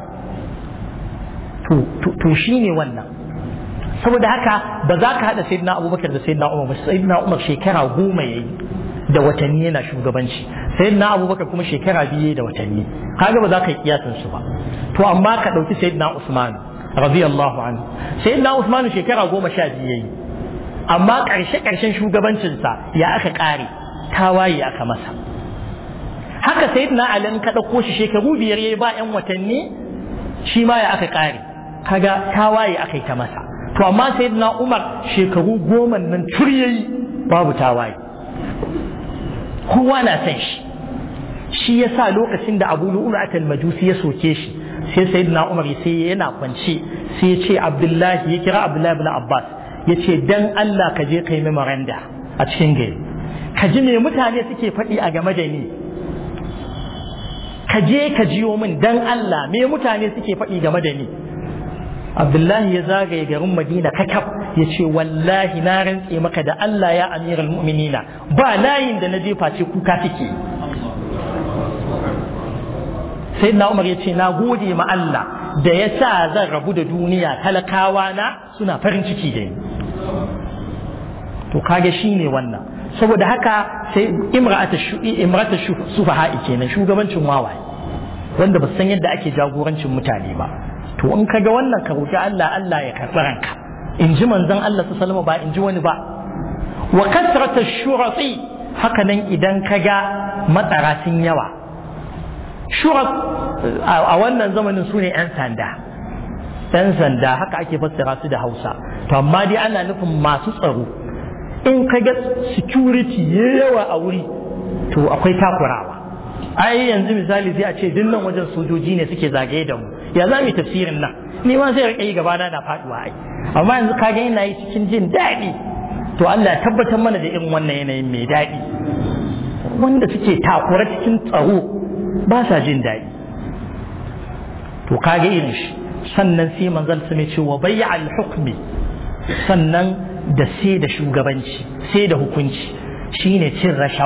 to shine wannan. saboda haka ba za ka haɗa sayyidina Abubakar da sayyidina Umar ba. Sayyidina Umar shekara 10 yayi da watanni yana shugabanci sayyidina Abubakar kuma shekara 2 da watanni. Kaga ba za ka yi kiyasin su ba. To amma ka dauki sayyidina Usman radiyallahu anhu. Sayyidina Usman shekara 12 yayi amma ƙarshen shugabancinsa ya aka ƙare tawaye aka masa. Haka sayyidina Ali in ka dauko shi shekaru 5 yayi ba 'yan watanni shi ma ya aka ƙare kaga tawaye aka yi ta masa. To amma sayyidina Umar shekaru 10 nan yayi babu tawaye kowa na san shi yasa lokacin da Abu Lu'lu'at al-Majusi ya soke shi sai sayyidina Umar sai yana kwance sai ya ce Abdullahi ya kira Abdullahi ibn Abbas ya ce dan Allah ka je kai memoranda a cikin gari ka ji me mutane suke faɗi a game da ni ka je ka jiyo min dan Allah me mutane suke faɗi game da ni. Abdullahi ya zagaye garin Madina kakaf ya ce wallahi na rantse maka da Allah ya amiral mu'minina ba layin da na jefa ce kuka take. sai na Umar ya ce na gode ma Allah da ya sa zan rabu da duniya talakawa na suna farin ciki da ni. To kage shine wannan saboda haka sai imratu sufaha kenan shugabancin wawaye wanda ba san yadda ake jagorancin mutane ba. To in kaga wannan ka roki Allah ya karɓi ranka in ji manzon Allah sallallahu alaihi wasallam ba in ji wani ba. Wa kasratu shurati haka nan idan kaga matsara sun yawa shurat a wannan zamanin sune yan sanda haka ake fassara su da Hausa to amma dai ana nufin masu tsaro. In kaga security yawa a wuri to akwai takurawa. Ai yanzu misali sai a ce dinnan wajen sojoji ne suke zagaye da mu ya za mu yi tafsirin nan ni ma sai rika yi gabana na faduwa ai amma yanzu kaga ina yi cikin jin daɗi to Allah ya tabbatar mana da irin wannan yanayin mai daɗi. Wanda suke takura cikin tsaro ba sa jin daɗi to kaga irin shi. Sannan sai manzal su ne ce wa bai'al hukmi sannan da sai da shugabanci sai da hukunci shine cin rashawa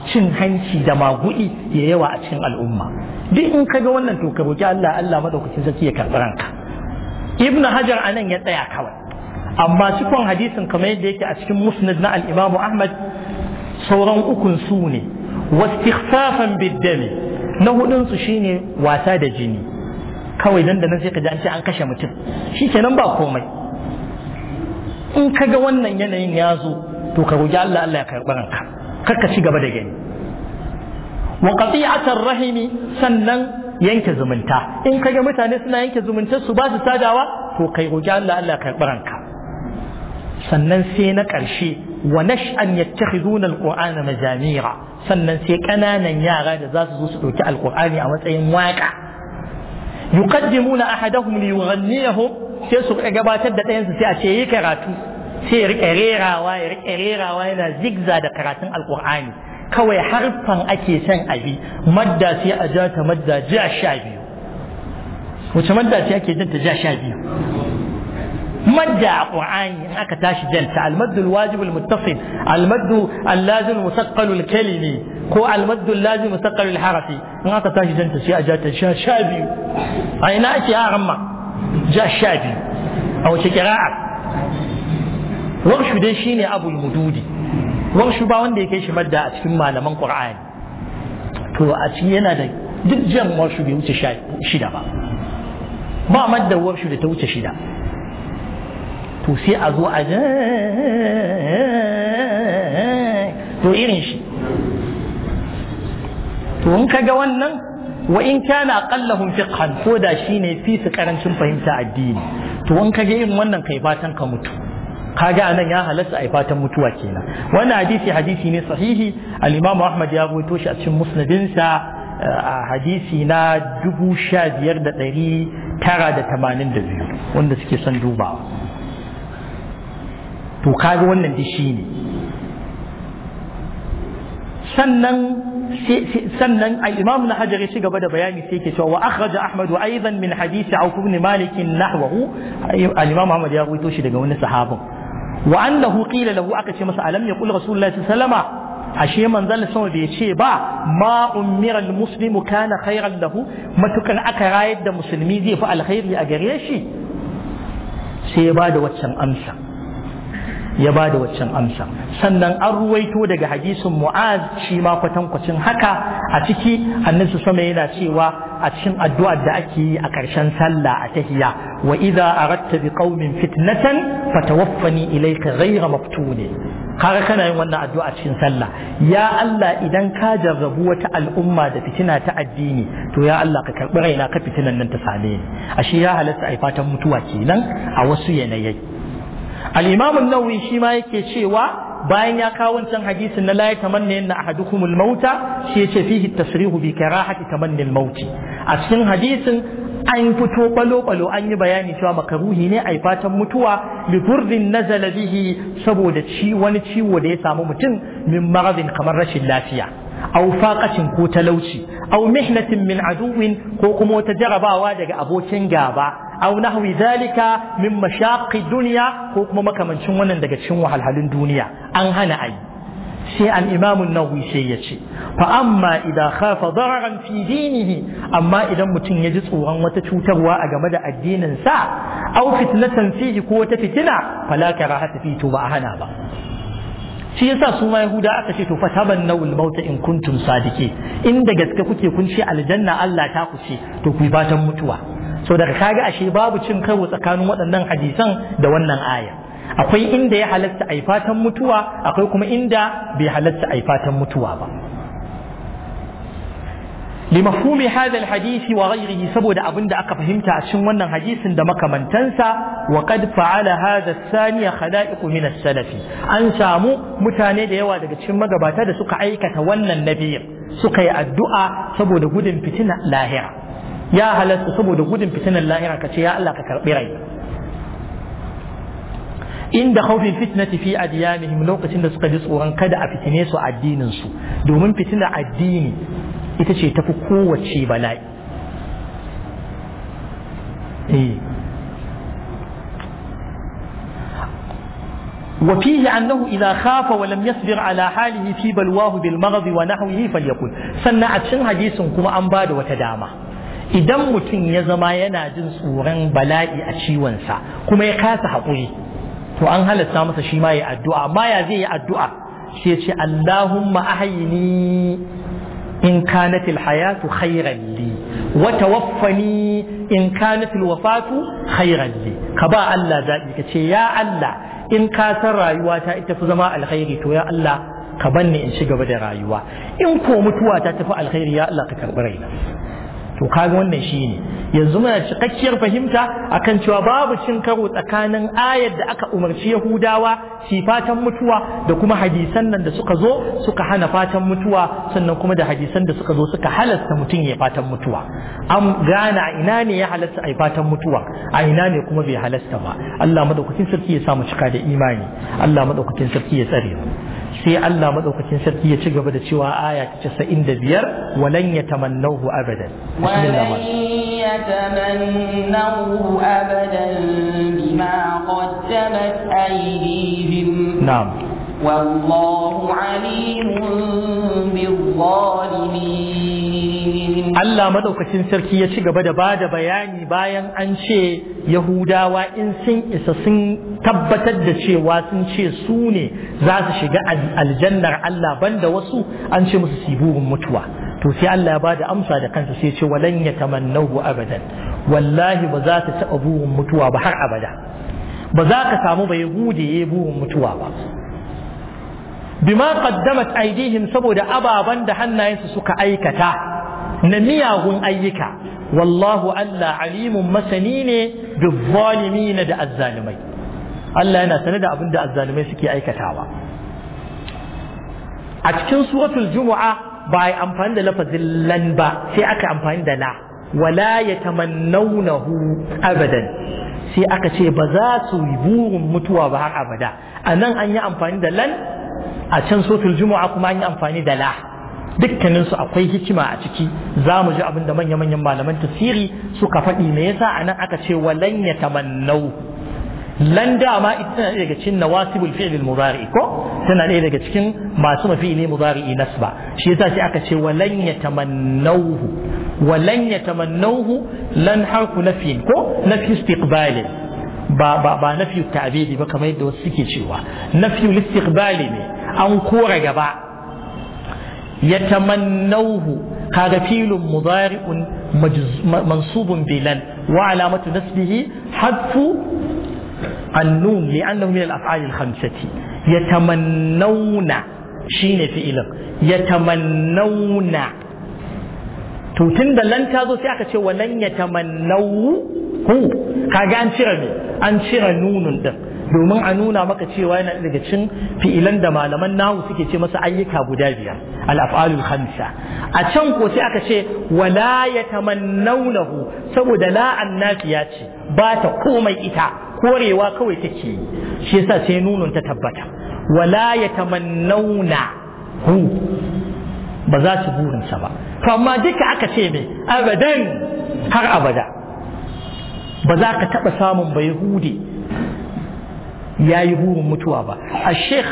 cin hanci da magudi ya yawa a cikin al'umma. Duk in kaga wannan to ka roki Allah madaukakin sarki ya karɓi ranka. Ibn Hajar anan ya tsaya kawai, amma cikon hadisin kamar yadda yake a cikin musnad na al-Imam Ahmad sauran ukun su ne wastighfafan bid-dami, na hudun su shine wasa da jini kawai dan da nan sai ka ji an ce an kashe mutum shikenan ba komai. In kaga wannan yanayin ya zo to ka roki Allah ya karɓi ranka, kar ka ci gaba da gani. Wa qati'atar rahimi, sannan yanke zumunta, in kaga mutane suna yanke zumuntar su ba su sadawa to kai roki Allah ya karɓi ranka. Sannan sai na ƙarshe wa nash'an yattakhiduna alqur'ana majamira, sannan sai ƙananan yara da za su zo su ɗauki alqur'ani a matsayin waka. Yuqaddimuna ahadahum li yughanniyahum, sai su gabatar da ɗayan su sai a ce yi karatu, sai ya riƙe rerawa yana zigza da karatun alqur'ani. Kawai harfan ake son abi, madda sai a ja ta madda ja 12. Wace madda ce ake janta ja 12? madda a Qur'ani in aka tashi janta al-maddu al-wajib al-muttasil, al-maddu al-lazim al-musaqqal al-kalimi ko al-maddu al-lazim musaqqal al-harafi, in aka tashi janta sai a ja ta sha biyu. A ina ake haramma ja 12 a wace qira'a? Warshu dai shine Abu al-Mududi, warshu ba wanda yake shi madda a cikin malaman Qur'ani, to a cikin yana da duk jan warshu bai wuce 6 ba madda warshu da ta wuce 6. To sai a zo a to irin shi. To in kaga wannan wa in kana aqallahum fiqhan, ko da shine fi su karancin fahimta addini, to in kaga irin wannan kai fatan ka mutu. Kaga anan ya halatta ai fatan mutuwa kenan. Wannan hadisi ne sahihi, al-Imam Ahmad ya rawaito shi a cikin musnadinsa a hadisi na 15982 wanda suke son dubawa. To kaga wannan da shi ne. sannan al-Imam Hajar ya ci gaba da bayani sai yake cewa wa akhraja Ahmad aidan min hadisi Auf ibn Malik nahwahu, al-Imam Ahmad ya rawaito shi daga wani sahabin, wa annahu qila lahu, aka ce masa alam yaqul Rasulullahi sallallahu alaihi wasallam, ashe manzon sama bai ce ba ma ummira al-muslimu kana khairan lahu, matukan aka rayar da musulmi zai fi alkhairi a gare shi. Sai ya bada waccan amsa, sannan an ruwaito daga hadisin Mu'az shi ma kwatankwacin haka. A ciki annabi sama yana cewa a cikin addu'ar da ake yi a ƙarshen sallah a tahiyya, wa idza aradta bi qaumin fitnatan fatawaffani ilayka ghayra maftuni. Kaga kana yin wannan addu'a cikin sallah, ya Allah idan ka jarrabu wata al'umma da fitina ta addini, to ya Allah ka karbi raina ka fitinan nan ta same ni. Ashe ya halatta ai fatan mutuwa kenan a wasu yanayi. Al-Imam an-Nawawi shi ma yake cewa bayan ya kawo wancan hadisin na la yatamanna yanna ahadukumul mauta, shi yace fihi tasrihu bi karahati tamanni al-maut. A cikin hadisin an fito balo an yi bayani cewa makaruhi ne ai fatan mutuwa li furdin nazala bihi, saboda wani ciwo da ya samu mutum min maradin kamar rashin lafiya, aw faqatin ko talauci, aw mihnatin min aduwin ko kuma wata jarabawa daga abokin gaba, aw nahwi zalika min mashaqqi dunya ko kuma makamancin wannan daga cikin wahalhalun duniya, an hana ai. Sai al-Imam an-Nawawi sai ya ce fa amma idan khafa dararan fi dinihi, amma idan mutum ya ji tsoron wata cutarwa a game da addinin sa, aw fitnatan fihi ko wata fitina, fala karahata fi, to ba a hana ba. Shi yasa su ma Yahuda aka ce to fatabannawul mauta in kuntum sadiqin, inda gaske kuke kun ce aljanna Allah ta ku ce, to ku fatan mutuwa. So daga kaga ashe babu cin karo tsakanin waɗannan hadisan da wannan aya. Akwai inda ya halatta ai fatan mutuwa, akwai kuma inda bai halatta ai fatan mutuwa ba. لمفهوم هذا الحديث وغيره، سبود أبن دعك فهمت عشان ونن حديث دمك من تنسى. وقد فعل هذا الثاني خلائق من السلف، أن سامو متاني ديوا دك تشم جباتا ده سك عيكة ونن النبي سك الدعاء سبود جودن فتنة لاهرة، يا هلا سبود جودن فتنة لاهرة كتيا الله ككربيري. inda khawfin fitnati fi adyanihim, lokacin da suka ji tsoron kada a fitine su addinin su, domin fitina addini ita ce tafi kowace bala'i. وفيه أنه إذا خاف ولم يصبر على حاله في بلواه بالمرض ونحوه فليقل سنة أتشن حديث كما أنباد وتدامى idan mutum ya zama yana jin tsoron bala'i a ciwonsa kuma ya kasa haƙuri to an halatta masa shi ma ya addu'a amma ya zai yi addu'a sai ya ce Allahumma ahyini in kanat alhayatu khayran li wa tawaffani in kanat alwafatu khayran li ka ba Allah zabi ka ce ya Allah in ka san rayuwa ta ita fi zama alkhairi to ya Allah ka banni in ci gaba da rayuwa in ko mutuwa ta tafi alkhairi ya Allah ka karbi raina to kaga wannan shine yanzu muna cikakkiyar fahimta akan cewa babu cin karo tsakanin ayar da aka umarci Yahudawa su fatan mutuwa da kuma hadisan nan da suka zo suka hana fatan mutuwa sannan kuma da hadisan da suka zo suka halasta mutum ya fatan mutuwa an gane a ina ne ya halasta a fatan mutuwa a ina ne kuma bai halasta ba Allah madaukakin sarki ya sa mu cika da imani Allah madaukakin sarki ya tsare mu sai Allah madaukakin sarki ya ci gaba da cewa aya ta 95 walan yatamannahu abadan walan yatamannahu abadan bima qaddamat aydihim na'am wallahu alimun bizzalimin Allah madaukakin sarki ya ci gaba da bada bayani bayan an ce Yahudawa in sun isa sun tabbatar da cewa sun ce su ne za su shiga aljannar Allah banda wasu an ce musu siburin mutuwa to sai Allah ya bada amsa da kansa sai ya ce walan yatamannahu abadan wallahi ba za ta taɓa burin mutuwa ba har abada ba za ka samu bai gude burin mutuwa ba bima qaddamat aydihim saboda ababan da hannayensu suka aikata na miyagun ayyuka wallahu Allah alimun masani ne bizzalimin da azzalimai Allah yana sanar da abin da azzalumai suke aikatawa a cikin suratul jumu'a ba ai amfani da lafazin lan ba sai aka amfani da la wala yatamannawnahu abadan sai aka ce ba za su yi burin mutuwa ba har abada anan an yi amfani da lan a can suratul jumu'a kuma an yi amfani da la dukkanin su akwai hikima a ciki za mu ji abin da manya-manyan malaman tafsiri suka faɗi me yasa anan aka ce walan yatamannaw lan dama ita tana daga cikin nawasibul fi'l al-mudari ko tana daga cikin masu mafi'ili mudari nasba shi yasa sai aka ce walan yatamannawhu lan harfu nafyin ko nafi istiqbal ba nafi ta'bidi ba kamar yadda wasu suke cewa nafi istiqbali ne an kora gaba yatamannawhu kaga filun mudari'un mansubun bilan wa alamatu nasbihi hadfu النون لأنه من الأفعال الخمسة يتمنون شين فعلا يتمنون تند لن تازو سيأكا ولن يتمنوا هو كاقا أنشر نون ده domin a nuna maka cewa yana daga cikin fi'ilan da malaman nahu suke ce masa ayyuka guda biyar al-af'alul khamsa a can ko sai aka ce wala yatamannawnahu saboda la annafiya ce ba ta komai ita korewa kawai take yi shi yasa sai nunun ta tabbata wala yatamannawna hu ba za su burin sa ba to amma duka aka ce ne abadan har abada ba za ka taba samun bai hude yayi burin mutuwa ba al-sheikh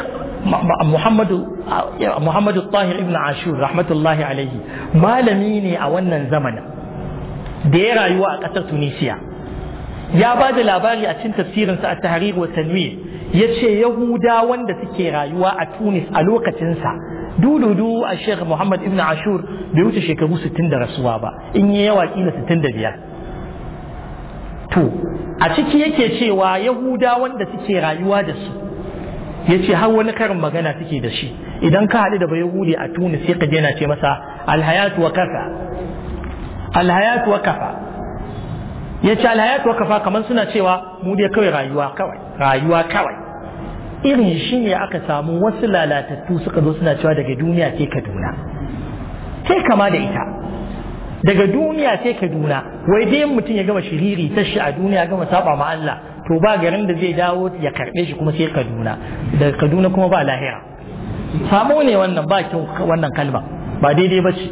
Muhammadu Tahir ibn Ashur rahmatullahi alaihi malami ne a wannan zamanin da ya rayuwa a ƙasar Tunisia ya ba da labari a cikin tafsirinsa a tahrir wa tanwir ya ce Yahuda wanda suke rayuwa a Tunis a lokacinsa dududu a Sheikh Muhammad ibn Ashur bai wuce shekaru 60 da rasuwa ba in yi yawa kila 65 to a ciki yake cewa Yahuda wanda suke rayuwa da su ya ce har wani karin magana suke da shi idan ka haɗu da bai Yahudi a Tunis sai ka je na ce masa alhayatu wa kafa alhayatu wa kafa ya ce alhayatu wa kafa kamar suna cewa mu dai kawai rayuwa kawai irin shi ne aka samu wasu lalatattu suka zo suna cewa daga duniya sai Kaduna sai kama da ita daga duniya sai Kaduna wai dai mutum ya gama shiriri ta shi a duniya gama saba ma Allah to ba garin da zai dawo ya karbe shi kuma sai Kaduna daga Kaduna kuma ba lahira samu ne wannan ba kin wannan kalma ba daidai ba ce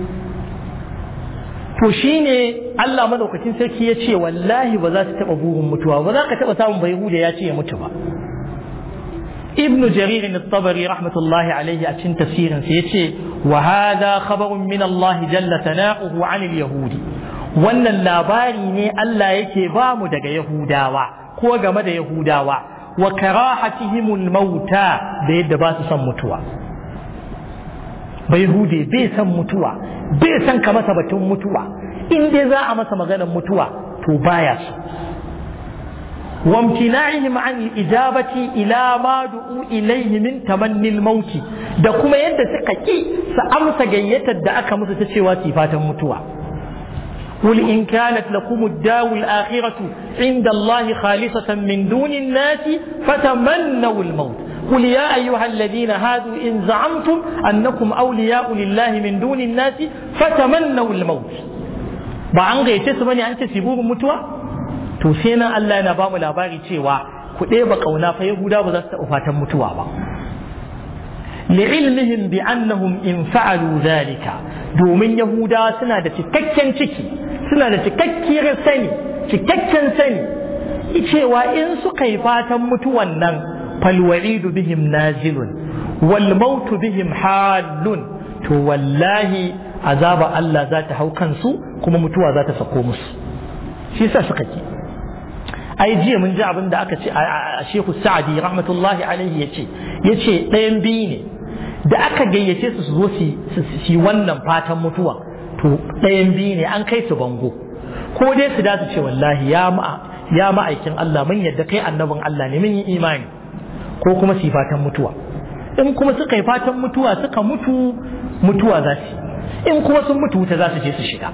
to shine Allah madaukakin sarki ya ce wallahi ba za ta taba burin mutuwa ba za ka taba samun bai hude ya ce ya mutu ba ابن جرير الطبري رحمة الله عليه أتشن تفسيرا سيتشي وهذا خبر من الله جل ثناؤه عن اليهود وأن اللاباري ني ألا يكي بام دق يهوداوا كو جمد يهوداوا وكراهتهم الموتى بيد باس سمتوا بيهودي بيسم متوا بيسم كما سبتم متوا إن دي ذا أما سمغانا متوا تبايس وامتناعهم عن الإجابة إلى ما دعوا إليه من تمني الموت da kuma yadda suka ki su amsa gayyatar da aka musu ta cewa sifatan mutuwa قل إن كانت لكم الدار الآخرة عند الله خالصة من دون الناس فتمنوا الموت قل يا أيها الذين هادوا إن زعمتم أنكم أولياء لله من دون الناس فتمنوا الموت بعن غيتس بني أنت سيبوه متوى to sai nan Allah yana ba mu labari cewa ku ɗeba ƙauna fa Yahuda ba za su taɓa fatan mutuwa ba li'ilmihim bi annahum in fa'alu zalika domin Yahuda suna da cikakken ciki suna da cikakkiyar sani cikakken sani cewa in suka yi fatan mutuwan nan fal wa'idu bihim nazilun wal mautu bihim halun to wallahi azaba Allah za ta hau kansu kuma mutuwa za ta sako musu shi yasa suka ki ai jiya mun ji abin da aka ce a Sheikh Sa'di rahmatullahi alaihi yace ɗayan biyu ne da aka gayyace su zo su wannan fatan mutuwa to ɗayan biyu ne an kai su bango ko dai su da su ce wallahi ya ma'aikin Allah mun yadda kai annabin Allah ne mun yi imani ko kuma su fatan mutuwa in kuma suka yi fatan mutuwa suka mutuwa za su in kuma sun mutu wuta za su je su shiga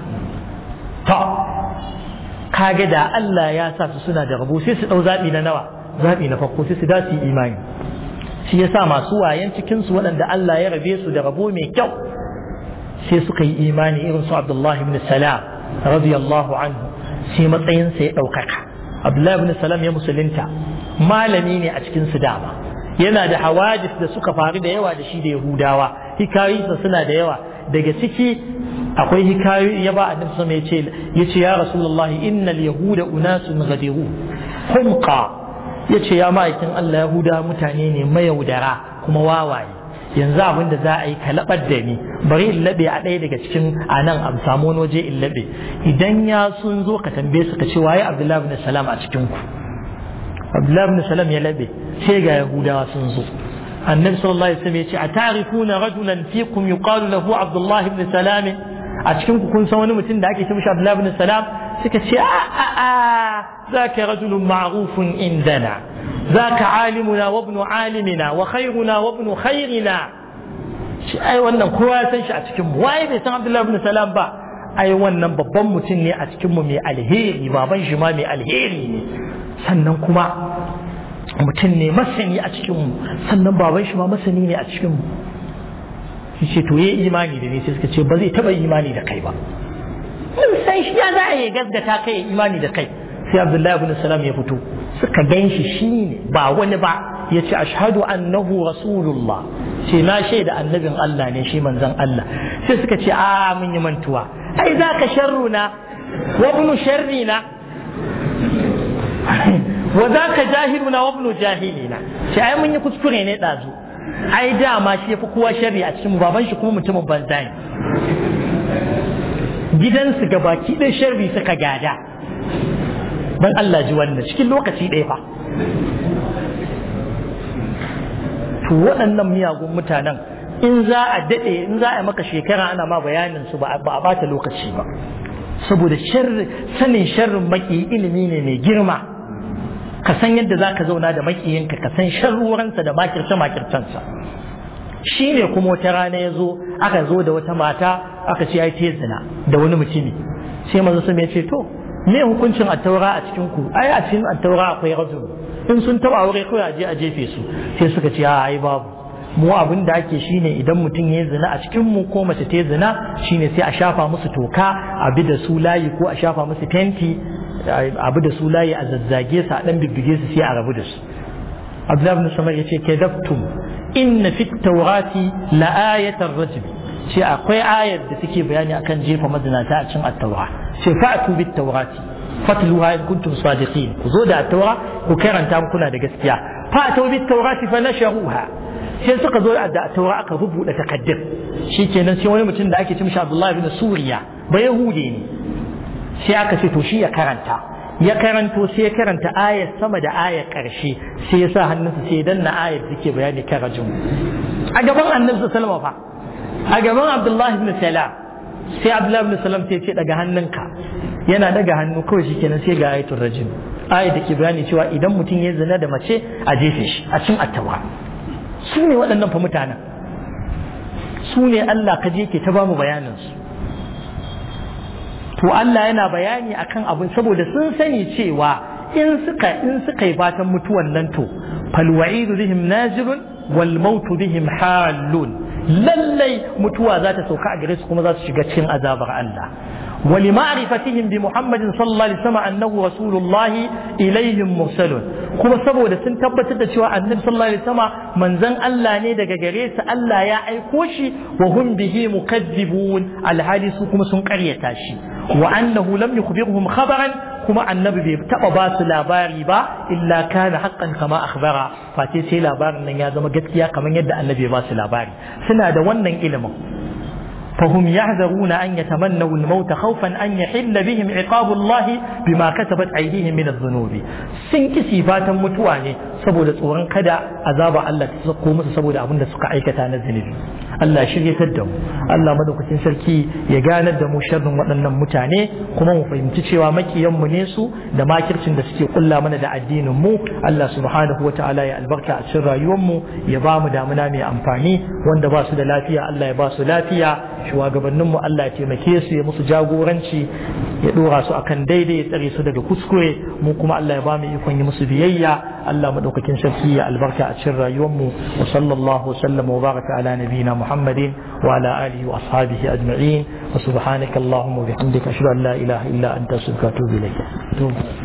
kage da Allah ya sa su suna da rabo sai su dau zabi na nawa zabi na farko sai su da su imani shi yasa masu wayan cikin su waɗanda Allah ya rabe su da rabo mai kyau sai suka yi imani irin su Abdullah ibn Salam radiyallahu anhu sai matsayin sa ya daukaka Abdullah ibn Salam ya musulunta malami ne a cikin su dama yana da hawadis da suka faru da yawa da shi da Yahudawa hikayoyinsa suna da yawa daga ciki akwai hikayoyi ya ba annabi sama yace ya rasulullahi innal yahuda unasun ghadiru humqa yace ya ma'aikin Allah yahuda mutane ne mayaudara kuma wawaye yanzu abin da za a yi kalabar da ni bari in labe a ɗaya daga cikin anan am samu wani waje in labe idan ya sun zo ka tambaye su ka ce waye Abdullahi ibn Salam a cikin ku Abdullahi ibn Salam ya labe sai ga yahudawa sun zo النبي صلى الله عليه وسلم يقول أتعرفون رجلا فيكم يقال له عبد الله بن سلام أتكلم كن سوون متن داك يسمى عبد الله بن سلام سكت ذاك رجل معروف عندنا ذاك عالمنا وابن عالمنا وخيرنا وابن خيرنا أي wannan kowa ya san shi a cikin mu waye bai san Abdullah ibn Salam ba ai wannan babban mutum ne a cikin mu mai alheri baban shi ma mai alheri ne sannan kuma mutum ne masani a cikinmu sannan baban shi ma masani ne a cikinmu shi ce to yayi imani da ni sai suka ce ba zai taba imani da kai ba mun san shi ya za a yi gaskata kai imani da kai sai Abdullahi ibn Salam ya fito suka gan shi shine ba wani ba ya ce ashhadu annahu rasulullah ce na shaida annabin Allah ne shi manzon Allah sai suka ce a mun yi mantuwa ai zaka sharruna wa ibn sharrina wa zaka jahiluna wa ibnu jahilina shi ai mun yi kuskure ne dazu ai dama shi yafi kowa sharri a cikin baban shi kuma mutumin banza ne gidansu gabaki ɗaya sharri suka gada dan Allah ji wannan cikin lokaci ɗaya fa to waɗannan miyagun mutanen in za a daɗe in za a yi maka shekara ana ma bayanin su ba a bata lokaci ba saboda sanin sharrin maki ilimi ne mai girma ka san yadda za ka zauna da makiyinka ka san sharruwansa da makirce-makircensa shi ne kuma wata rana ya zo aka zo da wata mata aka ce ya yi zina da wani mutumi sai maza su mai ce to me hukuncin attaura a cikin ku ai a cikin attaura akwai rajul in sun taba aure kawai a je a jefe su sai suka ce a ai babu mu abin da ake shine idan mutum ya zina a cikin mu ko mace ta zina shine sai a shafa musu toka a bi da su layi ko a shafa musu tenti abu da su layi a zazzage su a dan bibbige su sai a rabu da su Abdullah ibn Samar yace kadaftum inna fit tawrati la ayatan rajm ce akwai ayar da take bayani akan jefa mazinata a cikin at-taura ce fa'tu bit tawrati fatluha in kuntum sadiqin ku zo da at-taura ku karanta kuna da gaskiya fa'atu bit tawrati fa nasharuha sai suka zo da taura aka rubuta takaddum shikenan sai wani mutum da ake ce mishi Abdullah ibn Suriya ba yahudi ne sai aka ce to shi ya karanto sai ya karanta ayar sama da ayar karshe sai ya sa hannunsa sai ya danna ayar da ke bayani kan rajum a gaban annabi sallallahu alaihi wasallam a gaban Abdullah ibn Salam sai Abdullah ibn Salam sai ya ce daga hannunka yana daga hannu kawai shikenan sai ga ayatul rajum ayar da ke bayani cewa idan mutum ya zina da mace a jefe shi a cin attawa su ne waɗannan fa mutanen su ne Allah ka je ke ta ba mu bayaninsu to Allah yana bayani akan abin saboda sun sani cewa in suka yi fatan mutuwan nan to fal wa'idu bihim nazirun wal mautu bihim halun lallai mutuwa za ta sauka a gare su kuma za su shiga cikin azabar Allah ولمعرفتهم بمحمد صلى الله عليه وسلم أنه رسول الله إليهم مرسل كما سبوا لسن تبتت شواء النبي صلى الله عليه وسلم من زن ألا نيدك جريس ألا يعيقوشي وهم به مكذبون على هذه كما سنقرية تاشي وأنه لم يخبرهم خبرا كما النبي بتقباس لاباري با إلا كان حقا كما أخبر فاتيسي لابار أن يازم قتكيا كما يدى النبي باس لاباري سنة ونن إلمه فهم يحذرون أن يتمنوا الموت خوفا أن يحل بهم عقاب الله بما كتبت أيديهم من الذنوب سنك صفات متواني saboda tsoron kada azaba Allah ta sako musu saboda abin da suka aikata na zunubi Allah shiryatar da mu Allah madaukakin sarki ya ganar da mu sharrin waɗannan mutane kuma mu fahimci cewa makiyan mu ne su da makircin da suke kulla mana da addinin mu Allah subhanahu wataala ya albarka a cikin rayuwar mu ya ba mu damuna mai amfani wanda ba su da lafiya Allah ya ba su lafiya shugabannin mu Allah ya taimake su ya musu jagoranci ya dora su akan daidai ya tsare su daga kuskure mu kuma Allah ya ba mu ikon yi musu biyayya Allah madaukakin sarki ya albarka a cikin rayuwar mu wa sallallahu sallam wa baraka ala nabiyina Muhammadin wa ala alihi wa ashabihi ajma'in wa subhanaka allahumma wa bihamdika ashhadu an la ilaha illa anta astaghfiruka wa atubu ilayk